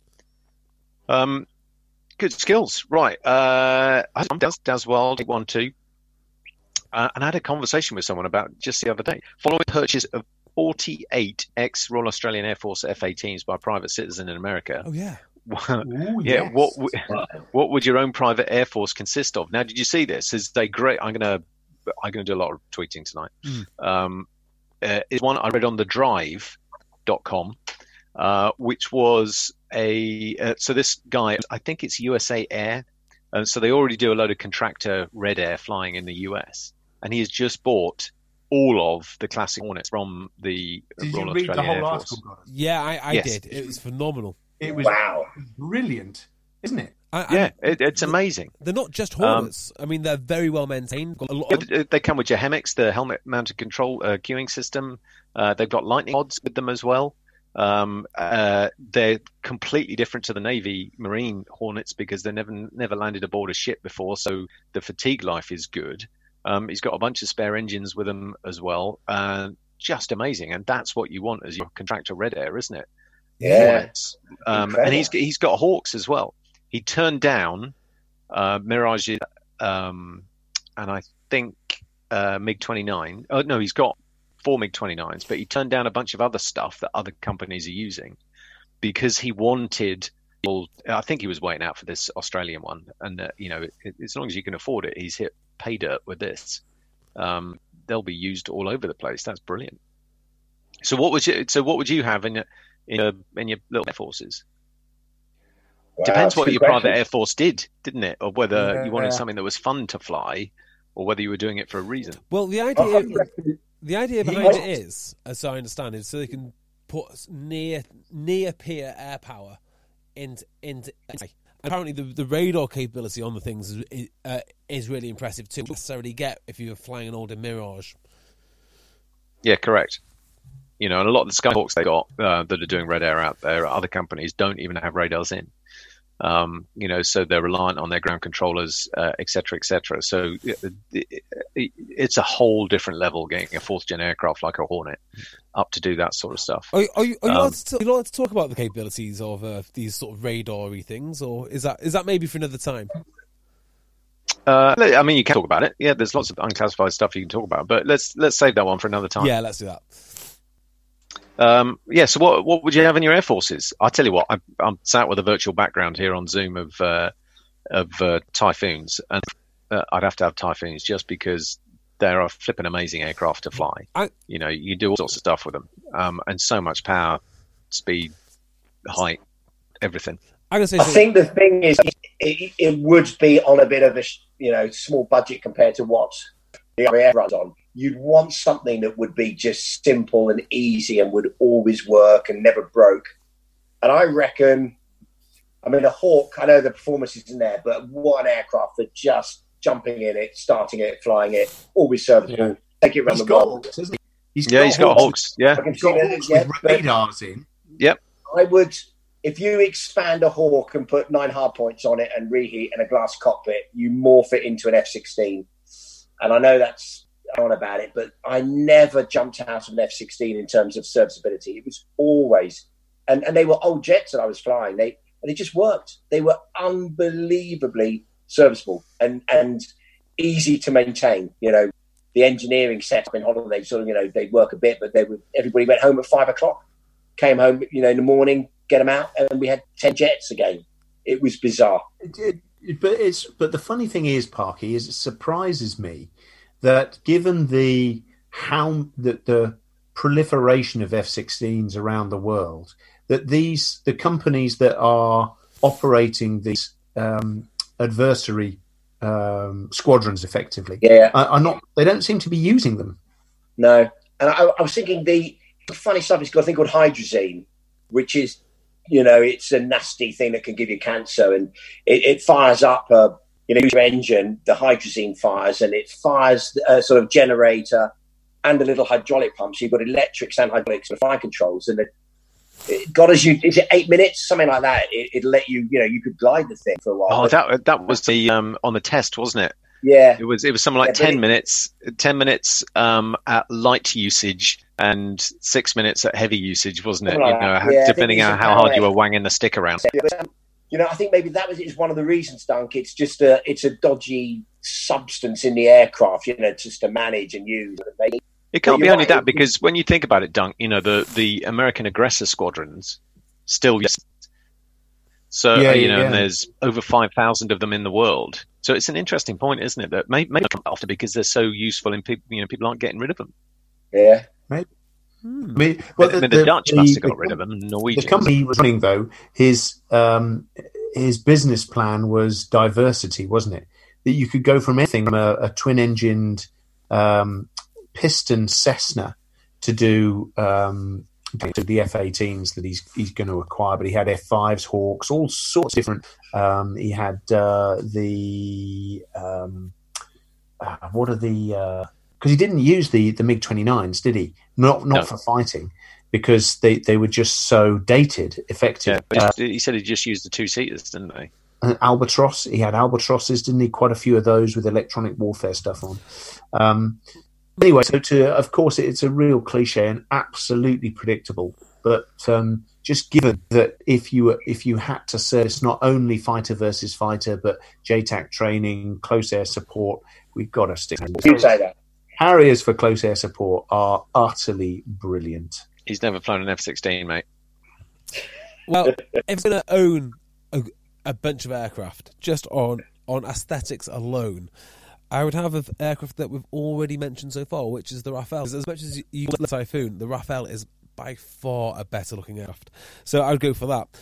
[SPEAKER 7] Um, good skills, right? Uh, Daz, Daz Wild, one two, uh, and I had a conversation with someone about just the other day. Following purchase of forty-eight ex-Royal Australian Air Force F eighteens by a private citizen in America.
[SPEAKER 5] Oh yeah.
[SPEAKER 7] Ooh, yeah, yes. what w- what would your own private air force consist of? Now, did you see this? Is they great? I'm gonna I'm gonna do a lot of tweeting tonight. Mm. Um, uh, is one I read on the drive dot com, uh, which was a uh, so this guy, I think it's U S A Air, and so they already do a load of contractor Red Air flying in the U S, and he has just bought all of the classic Hornets from the
[SPEAKER 6] did
[SPEAKER 7] Royal
[SPEAKER 6] you read
[SPEAKER 7] Australian
[SPEAKER 6] the whole
[SPEAKER 7] Air
[SPEAKER 6] article,
[SPEAKER 7] Force.
[SPEAKER 6] guys?
[SPEAKER 5] Yeah, I, I
[SPEAKER 7] yes.
[SPEAKER 5] did. It was phenomenal.
[SPEAKER 6] It was
[SPEAKER 8] wow,
[SPEAKER 6] brilliant, isn't it?
[SPEAKER 5] I,
[SPEAKER 7] yeah, it, it's amazing.
[SPEAKER 5] They're not just Hornets. Um, I mean, they're very well maintained. Got a lot
[SPEAKER 7] yeah, of... They come with your H E M I X, the helmet-mounted control uh, queuing system. Uh, they've got lightning pods with them as well. Um, uh, they're completely different to the Navy Marine Hornets because they never never landed aboard a ship before, so the fatigue life is good. Um, he's got a bunch of spare engines with him as well. Uh, just amazing, and that's what you want as your contractor Red Air, isn't it?
[SPEAKER 8] Yeah.
[SPEAKER 7] Um, and he's he's got Hawks as well. He turned down uh, Mirage, um, and I think uh, MiG twenty-nine. Oh no, he's got four MiG twenty-nines, but he turned down a bunch of other stuff that other companies are using because he wanted. Well, I think he was waiting out for this Australian one, and uh, you know, it, as long as you can afford it, he's hit pay dirt with this. Um, they'll be used all over the place. That's brilliant. So what would you? So what would you have in your in your, in your little air forces?
[SPEAKER 8] Wow,
[SPEAKER 7] Depends what your
[SPEAKER 8] question.
[SPEAKER 7] private air force did, didn't it? Or whether
[SPEAKER 6] yeah,
[SPEAKER 7] you wanted
[SPEAKER 6] yeah.
[SPEAKER 7] something that was fun to fly, or whether you were doing it for a reason.
[SPEAKER 5] Well, the idea the idea behind it is, as I understand it, so they can put near near peer air power into into. Apparently, the the radar capability on the things is uh, is really impressive too. You necessarily get if you're flying an older Mirage.
[SPEAKER 7] Yeah, correct. You know, and a lot of the Skyhawks they got uh, that are doing red air out there, other companies don't even have radars in. Um, you know, so they're reliant on their ground controllers, uh, et cetera, et cetera. So it, it, it, it's a whole different level getting a fourth gen aircraft like a Hornet up to do that sort of stuff.
[SPEAKER 5] Are, are you, are you,
[SPEAKER 7] um,
[SPEAKER 5] allowed, to, are you allowed to talk about the capabilities of uh, these sort of radar-y things, or is that is that maybe for another time?
[SPEAKER 7] Uh, I mean, you can talk about it. Yeah, there's lots of unclassified stuff you can talk about, but let's let's save that one for another time.
[SPEAKER 5] Yeah, let's do that.
[SPEAKER 7] Um, yeah, so what what would you have in your air forces? I'll tell you what, I'm, I'm sat with a virtual background here on Zoom of uh, of uh, Typhoons, and uh, I'd have to have Typhoons just because they're a flipping amazing aircraft to fly.
[SPEAKER 5] I,
[SPEAKER 7] you know, you do all sorts of stuff with them, um, and so much power, speed, height, everything.
[SPEAKER 5] I'm gonna say
[SPEAKER 8] I think the thing is, it, it would be on a bit of a you know small budget compared to what the air runs on. You'd want something that would be just simple and easy and would always work and never broke. And I reckon, I mean, a Hawk, I know the performance isn't there, but one aircraft for just jumping in it, starting it, flying it, always serviceable. Yeah. Take it around
[SPEAKER 6] he's
[SPEAKER 8] the world.
[SPEAKER 6] Hawks, isn't he? He's
[SPEAKER 7] yeah,
[SPEAKER 6] got
[SPEAKER 7] he's got Hawks. Yeah,
[SPEAKER 6] he's got Hawks with radars in.
[SPEAKER 7] Yep.
[SPEAKER 8] I would, if you expand a Hawk and put nine hard points on it and reheat and a glass cockpit, you morph it into an F sixteen. And I know that's on about it, but I never jumped out of an F sixteen in terms of serviceability. It was always, and, and they were old jets that I was flying. They and it just worked. They were unbelievably serviceable and and easy to maintain. You know, the engineering setup in holiday sort of, you know, they'd work a bit, but they would. Everybody went home at five o'clock, came home, you know, in the morning, get them out, and we had ten jets again. It was bizarre.
[SPEAKER 6] It, it, but it's but the funny thing is, Parky, is it surprises me that given the how that the proliferation of F sixteens around the world, that these the companies that are operating these um, adversary um, squadrons effectively,
[SPEAKER 8] yeah,
[SPEAKER 6] are, are not. They don't seem to be using them.
[SPEAKER 8] No, and I, I was thinking the funny stuff is got a thing called hydrazine, which is, you know, it's a nasty thing that can give you cancer, and it, it fires up a. You know, your engine, the hydrazine fires, and it fires a sort of generator and a little hydraulic pump. So you've got electrics and hydraulics and fire controls. And it, it got as you, is it eight minutes, something like that? It, it'd let you, you know, you could glide the thing for a while.
[SPEAKER 7] Oh, that that was the um, on the test, wasn't it?
[SPEAKER 8] Yeah,
[SPEAKER 7] it was. It was something like
[SPEAKER 8] yeah,
[SPEAKER 7] ten
[SPEAKER 8] it,
[SPEAKER 7] minutes, ten minutes um, at light usage and six minutes at heavy usage, wasn't it?
[SPEAKER 8] Like
[SPEAKER 7] you know,
[SPEAKER 8] yeah,
[SPEAKER 7] depending on how hard you were wanging the stick around.
[SPEAKER 8] You know, I think maybe that was is one of the reasons, Dunk. It's just a it's a dodgy substance in the aircraft, you know, just to manage and use.
[SPEAKER 7] It can't be only that, because when you think about it, Dunk, you know, the, the American aggressor squadrons still use it. So,
[SPEAKER 6] yeah,
[SPEAKER 7] you know,
[SPEAKER 6] yeah.
[SPEAKER 7] and there's over five thousand of them in the world. So it's an interesting point, isn't it? That may maybe come after because they're so useful and people, you know, people aren't getting rid of them.
[SPEAKER 8] Yeah.
[SPEAKER 6] Maybe.
[SPEAKER 5] Hmm.
[SPEAKER 6] I mean, well,
[SPEAKER 7] the,
[SPEAKER 6] the,
[SPEAKER 7] the, the Dutch
[SPEAKER 6] the,
[SPEAKER 7] must have got
[SPEAKER 6] the,
[SPEAKER 7] rid of them. Norwegians.
[SPEAKER 6] The company he was running, though, his um, his business plan was diversity, wasn't it? That you could go from anything from a, a twin-engined um, piston Cessna to do um, to the F eighteens that he's he's going to acquire. But he had F fives, Hawks, all sorts of different. Um, he had uh, the um, uh, what are the uh, because he didn't use the, the MiG twenty-nines, did he? Not not
[SPEAKER 7] no.
[SPEAKER 6] for fighting, because they, they were just so dated, effective.
[SPEAKER 7] Yeah, but uh, he said he just used the two-seaters, didn't they?
[SPEAKER 6] And Albatross, he had Albatrosses, didn't he? Quite a few of those with electronic warfare stuff on. Um, anyway, so to of course it's a real cliche and absolutely predictable, but um, just given that if you if you had to service not only fighter versus fighter, but J TAC training, close air support, we've got to stick.
[SPEAKER 8] You say that.
[SPEAKER 6] Harriers for close air support are utterly brilliant.
[SPEAKER 7] He's never flown an F sixteen, mate.
[SPEAKER 5] Well, if it's going to own a, a bunch of aircraft just on, on aesthetics alone, I would have an aircraft that we've already mentioned so far, which is the Rafale. As much as you love the Typhoon, the Rafale is by far a better looking aircraft. So I'd go for that.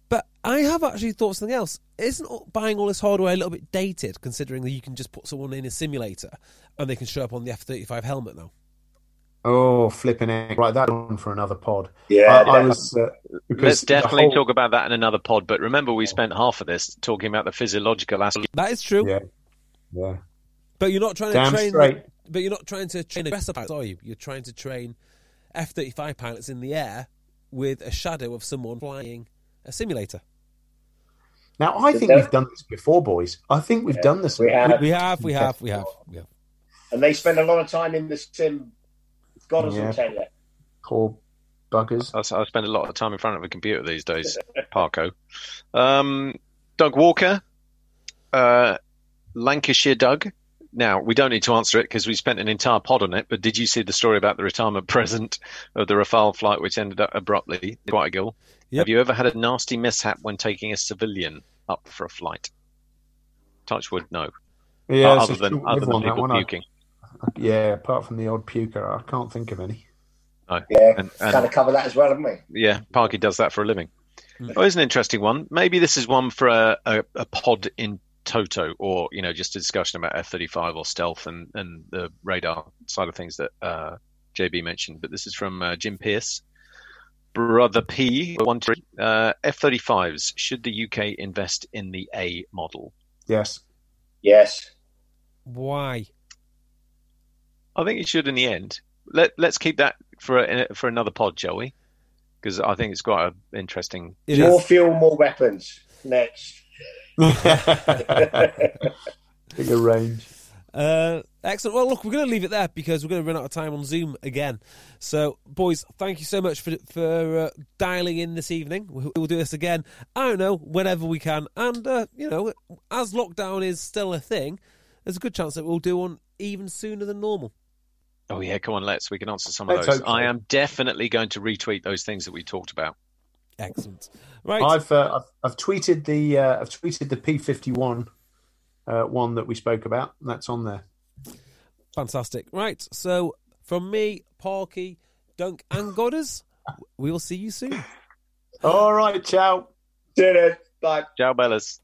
[SPEAKER 5] But I have actually thought something else. Isn't buying all this hardware a little bit dated, considering that you can just put someone in a simulator and they can show up on the F thirty-five helmet now?
[SPEAKER 6] Oh, flipping it. Right, that one for another pod.
[SPEAKER 8] Yeah.
[SPEAKER 6] I, I was, uh,
[SPEAKER 7] Let's definitely
[SPEAKER 6] whole...
[SPEAKER 7] talk about that in another pod. But remember, we spent half of this talking about the physiological aspect.
[SPEAKER 5] That is true.
[SPEAKER 6] Yeah. Yeah.
[SPEAKER 5] But you're not trying
[SPEAKER 6] Damn
[SPEAKER 5] to train.
[SPEAKER 6] straight.
[SPEAKER 5] The, but you're not trying to train aggressor pilots, are you? You're trying to train F thirty-five pilots in the air with a shadow of someone flying a simulator.
[SPEAKER 6] Now, I think we've done this before, boys. I think we've yeah, done this.
[SPEAKER 8] We have.
[SPEAKER 5] We have. We have. We have. We have.
[SPEAKER 8] And they spend a lot of time in the sim. God doesn't
[SPEAKER 6] yeah.
[SPEAKER 8] tell you.
[SPEAKER 6] Poor buggers.
[SPEAKER 7] I, I spend a lot of time in front of a computer these days, Parko. Um, Doug Walker, uh, Lancashire Doug. Now, we don't need to answer it because we spent an entire pod on it, but did you see the story about the retirement present of the Rafale flight, which ended up abruptly? Quite a goal. Yep. Have you ever had a nasty mishap when taking a civilian up for a flight? Touchwood, no.
[SPEAKER 6] Yeah,
[SPEAKER 7] uh, other than, other than people puking.
[SPEAKER 6] Yeah, apart from the odd puker, I can't think of any.
[SPEAKER 7] No.
[SPEAKER 8] Yeah,
[SPEAKER 7] and, and,
[SPEAKER 8] kind of cover that as well, haven't we?
[SPEAKER 7] Yeah, Parky does that for a living. Mm. Oh, it's an interesting one. Maybe this is one for a, a, a pod in toto, or you know, just a discussion about F thirty-five or stealth and, and the radar side of things that uh, J B mentioned. But this is from uh, Jim Pierce. Brother P, one three. Uh, F thirty-fives, should the U K invest in the A model?
[SPEAKER 6] Yes.
[SPEAKER 8] Yes.
[SPEAKER 5] Why?
[SPEAKER 7] I think it should in the end. Let, let's keep that for a, for another pod, shall we? Because I think it's quite an interesting...
[SPEAKER 8] It more is. Fuel, more weapons. Next.
[SPEAKER 6] Bigger range.
[SPEAKER 5] Uh, excellent. Well, look, we're going to leave it there because we're going to run out of time on Zoom again. So, boys, thank you so much for for uh, dialing in this evening. We'll, we'll do this again, I don't know, whenever we can. And, uh, you know, as lockdown is still a thing, there's a good chance that we'll do one even sooner than normal.
[SPEAKER 7] Oh, yeah, come on, let's. We can answer some of let's those. So. I am definitely going to retweet those things that we talked about.
[SPEAKER 5] Excellent. Right.
[SPEAKER 6] I've uh, I've, I've tweeted the uh, I've tweeted the P fifty-one uh, one that we spoke about. That's on there.
[SPEAKER 5] Fantastic. Right. So from me, Parky, Dunk, and Godders, we will see you soon.
[SPEAKER 6] All right. Ciao.
[SPEAKER 8] Did it. Bye.
[SPEAKER 7] Ciao, Bellas.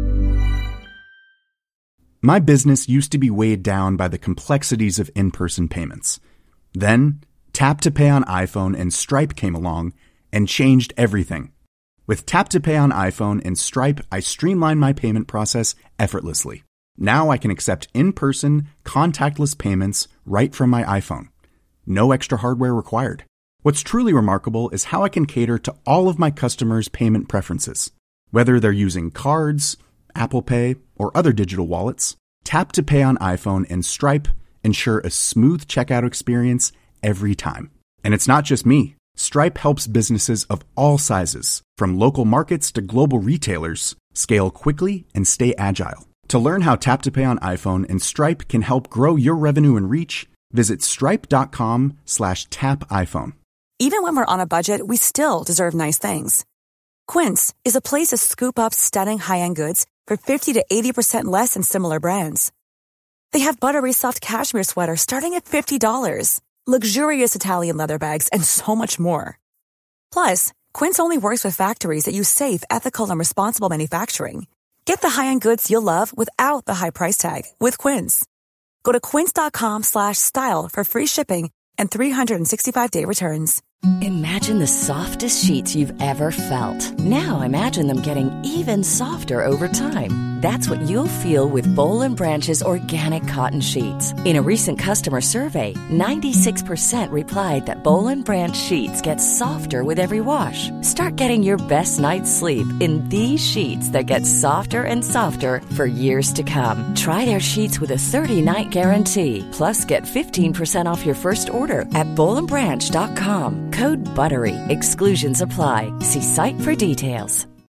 [SPEAKER 11] My business used to be weighed down by the complexities of in-person payments. Then, Tap to Pay on iPhone and Stripe came along and changed everything. With Tap to Pay on iPhone and Stripe, I streamlined my payment process effortlessly. Now I can accept in-person, contactless payments right from my iPhone. No extra hardware required. What's truly remarkable is how I can cater to all of my customers' payment preferences. Whether they're using cards, Apple Pay, or other digital wallets, Tap to Pay on iPhone and Stripe ensure a smooth checkout experience every time. And it's not just me. Stripe helps businesses of all sizes, from local markets to global retailers, scale quickly and stay agile. To learn how Tap to Pay on iPhone and Stripe can help grow your revenue and reach, visit stripe.com slash tap iPhone.
[SPEAKER 12] Even when we're on a budget, we still deserve nice things. Quince is a place to scoop up stunning high-end goods for fifty to eighty percent less than similar brands. They have buttery soft cashmere sweaters starting at fifty dollars, luxurious Italian leather bags, and so much more. Plus, Quince only works with factories that use safe, ethical, and responsible manufacturing. Get the high-end goods you'll love without the high price tag with Quince. Go to quince.com slash style for free shipping and three sixty-five day returns.
[SPEAKER 13] Imagine the softest sheets you've ever felt. Now imagine them getting even softer over time. That's what you'll feel with Boll and Branch's organic cotton sheets. In a recent customer survey, ninety-six percent replied that Boll and Branch sheets get softer with every wash. Start getting your best night's sleep in these sheets that get softer and softer for years to come. Try their sheets with a thirty-night guarantee. Plus, get fifteen percent off your first order at boll and branch dot com. Code BUTTERY. Exclusions apply. See site for details.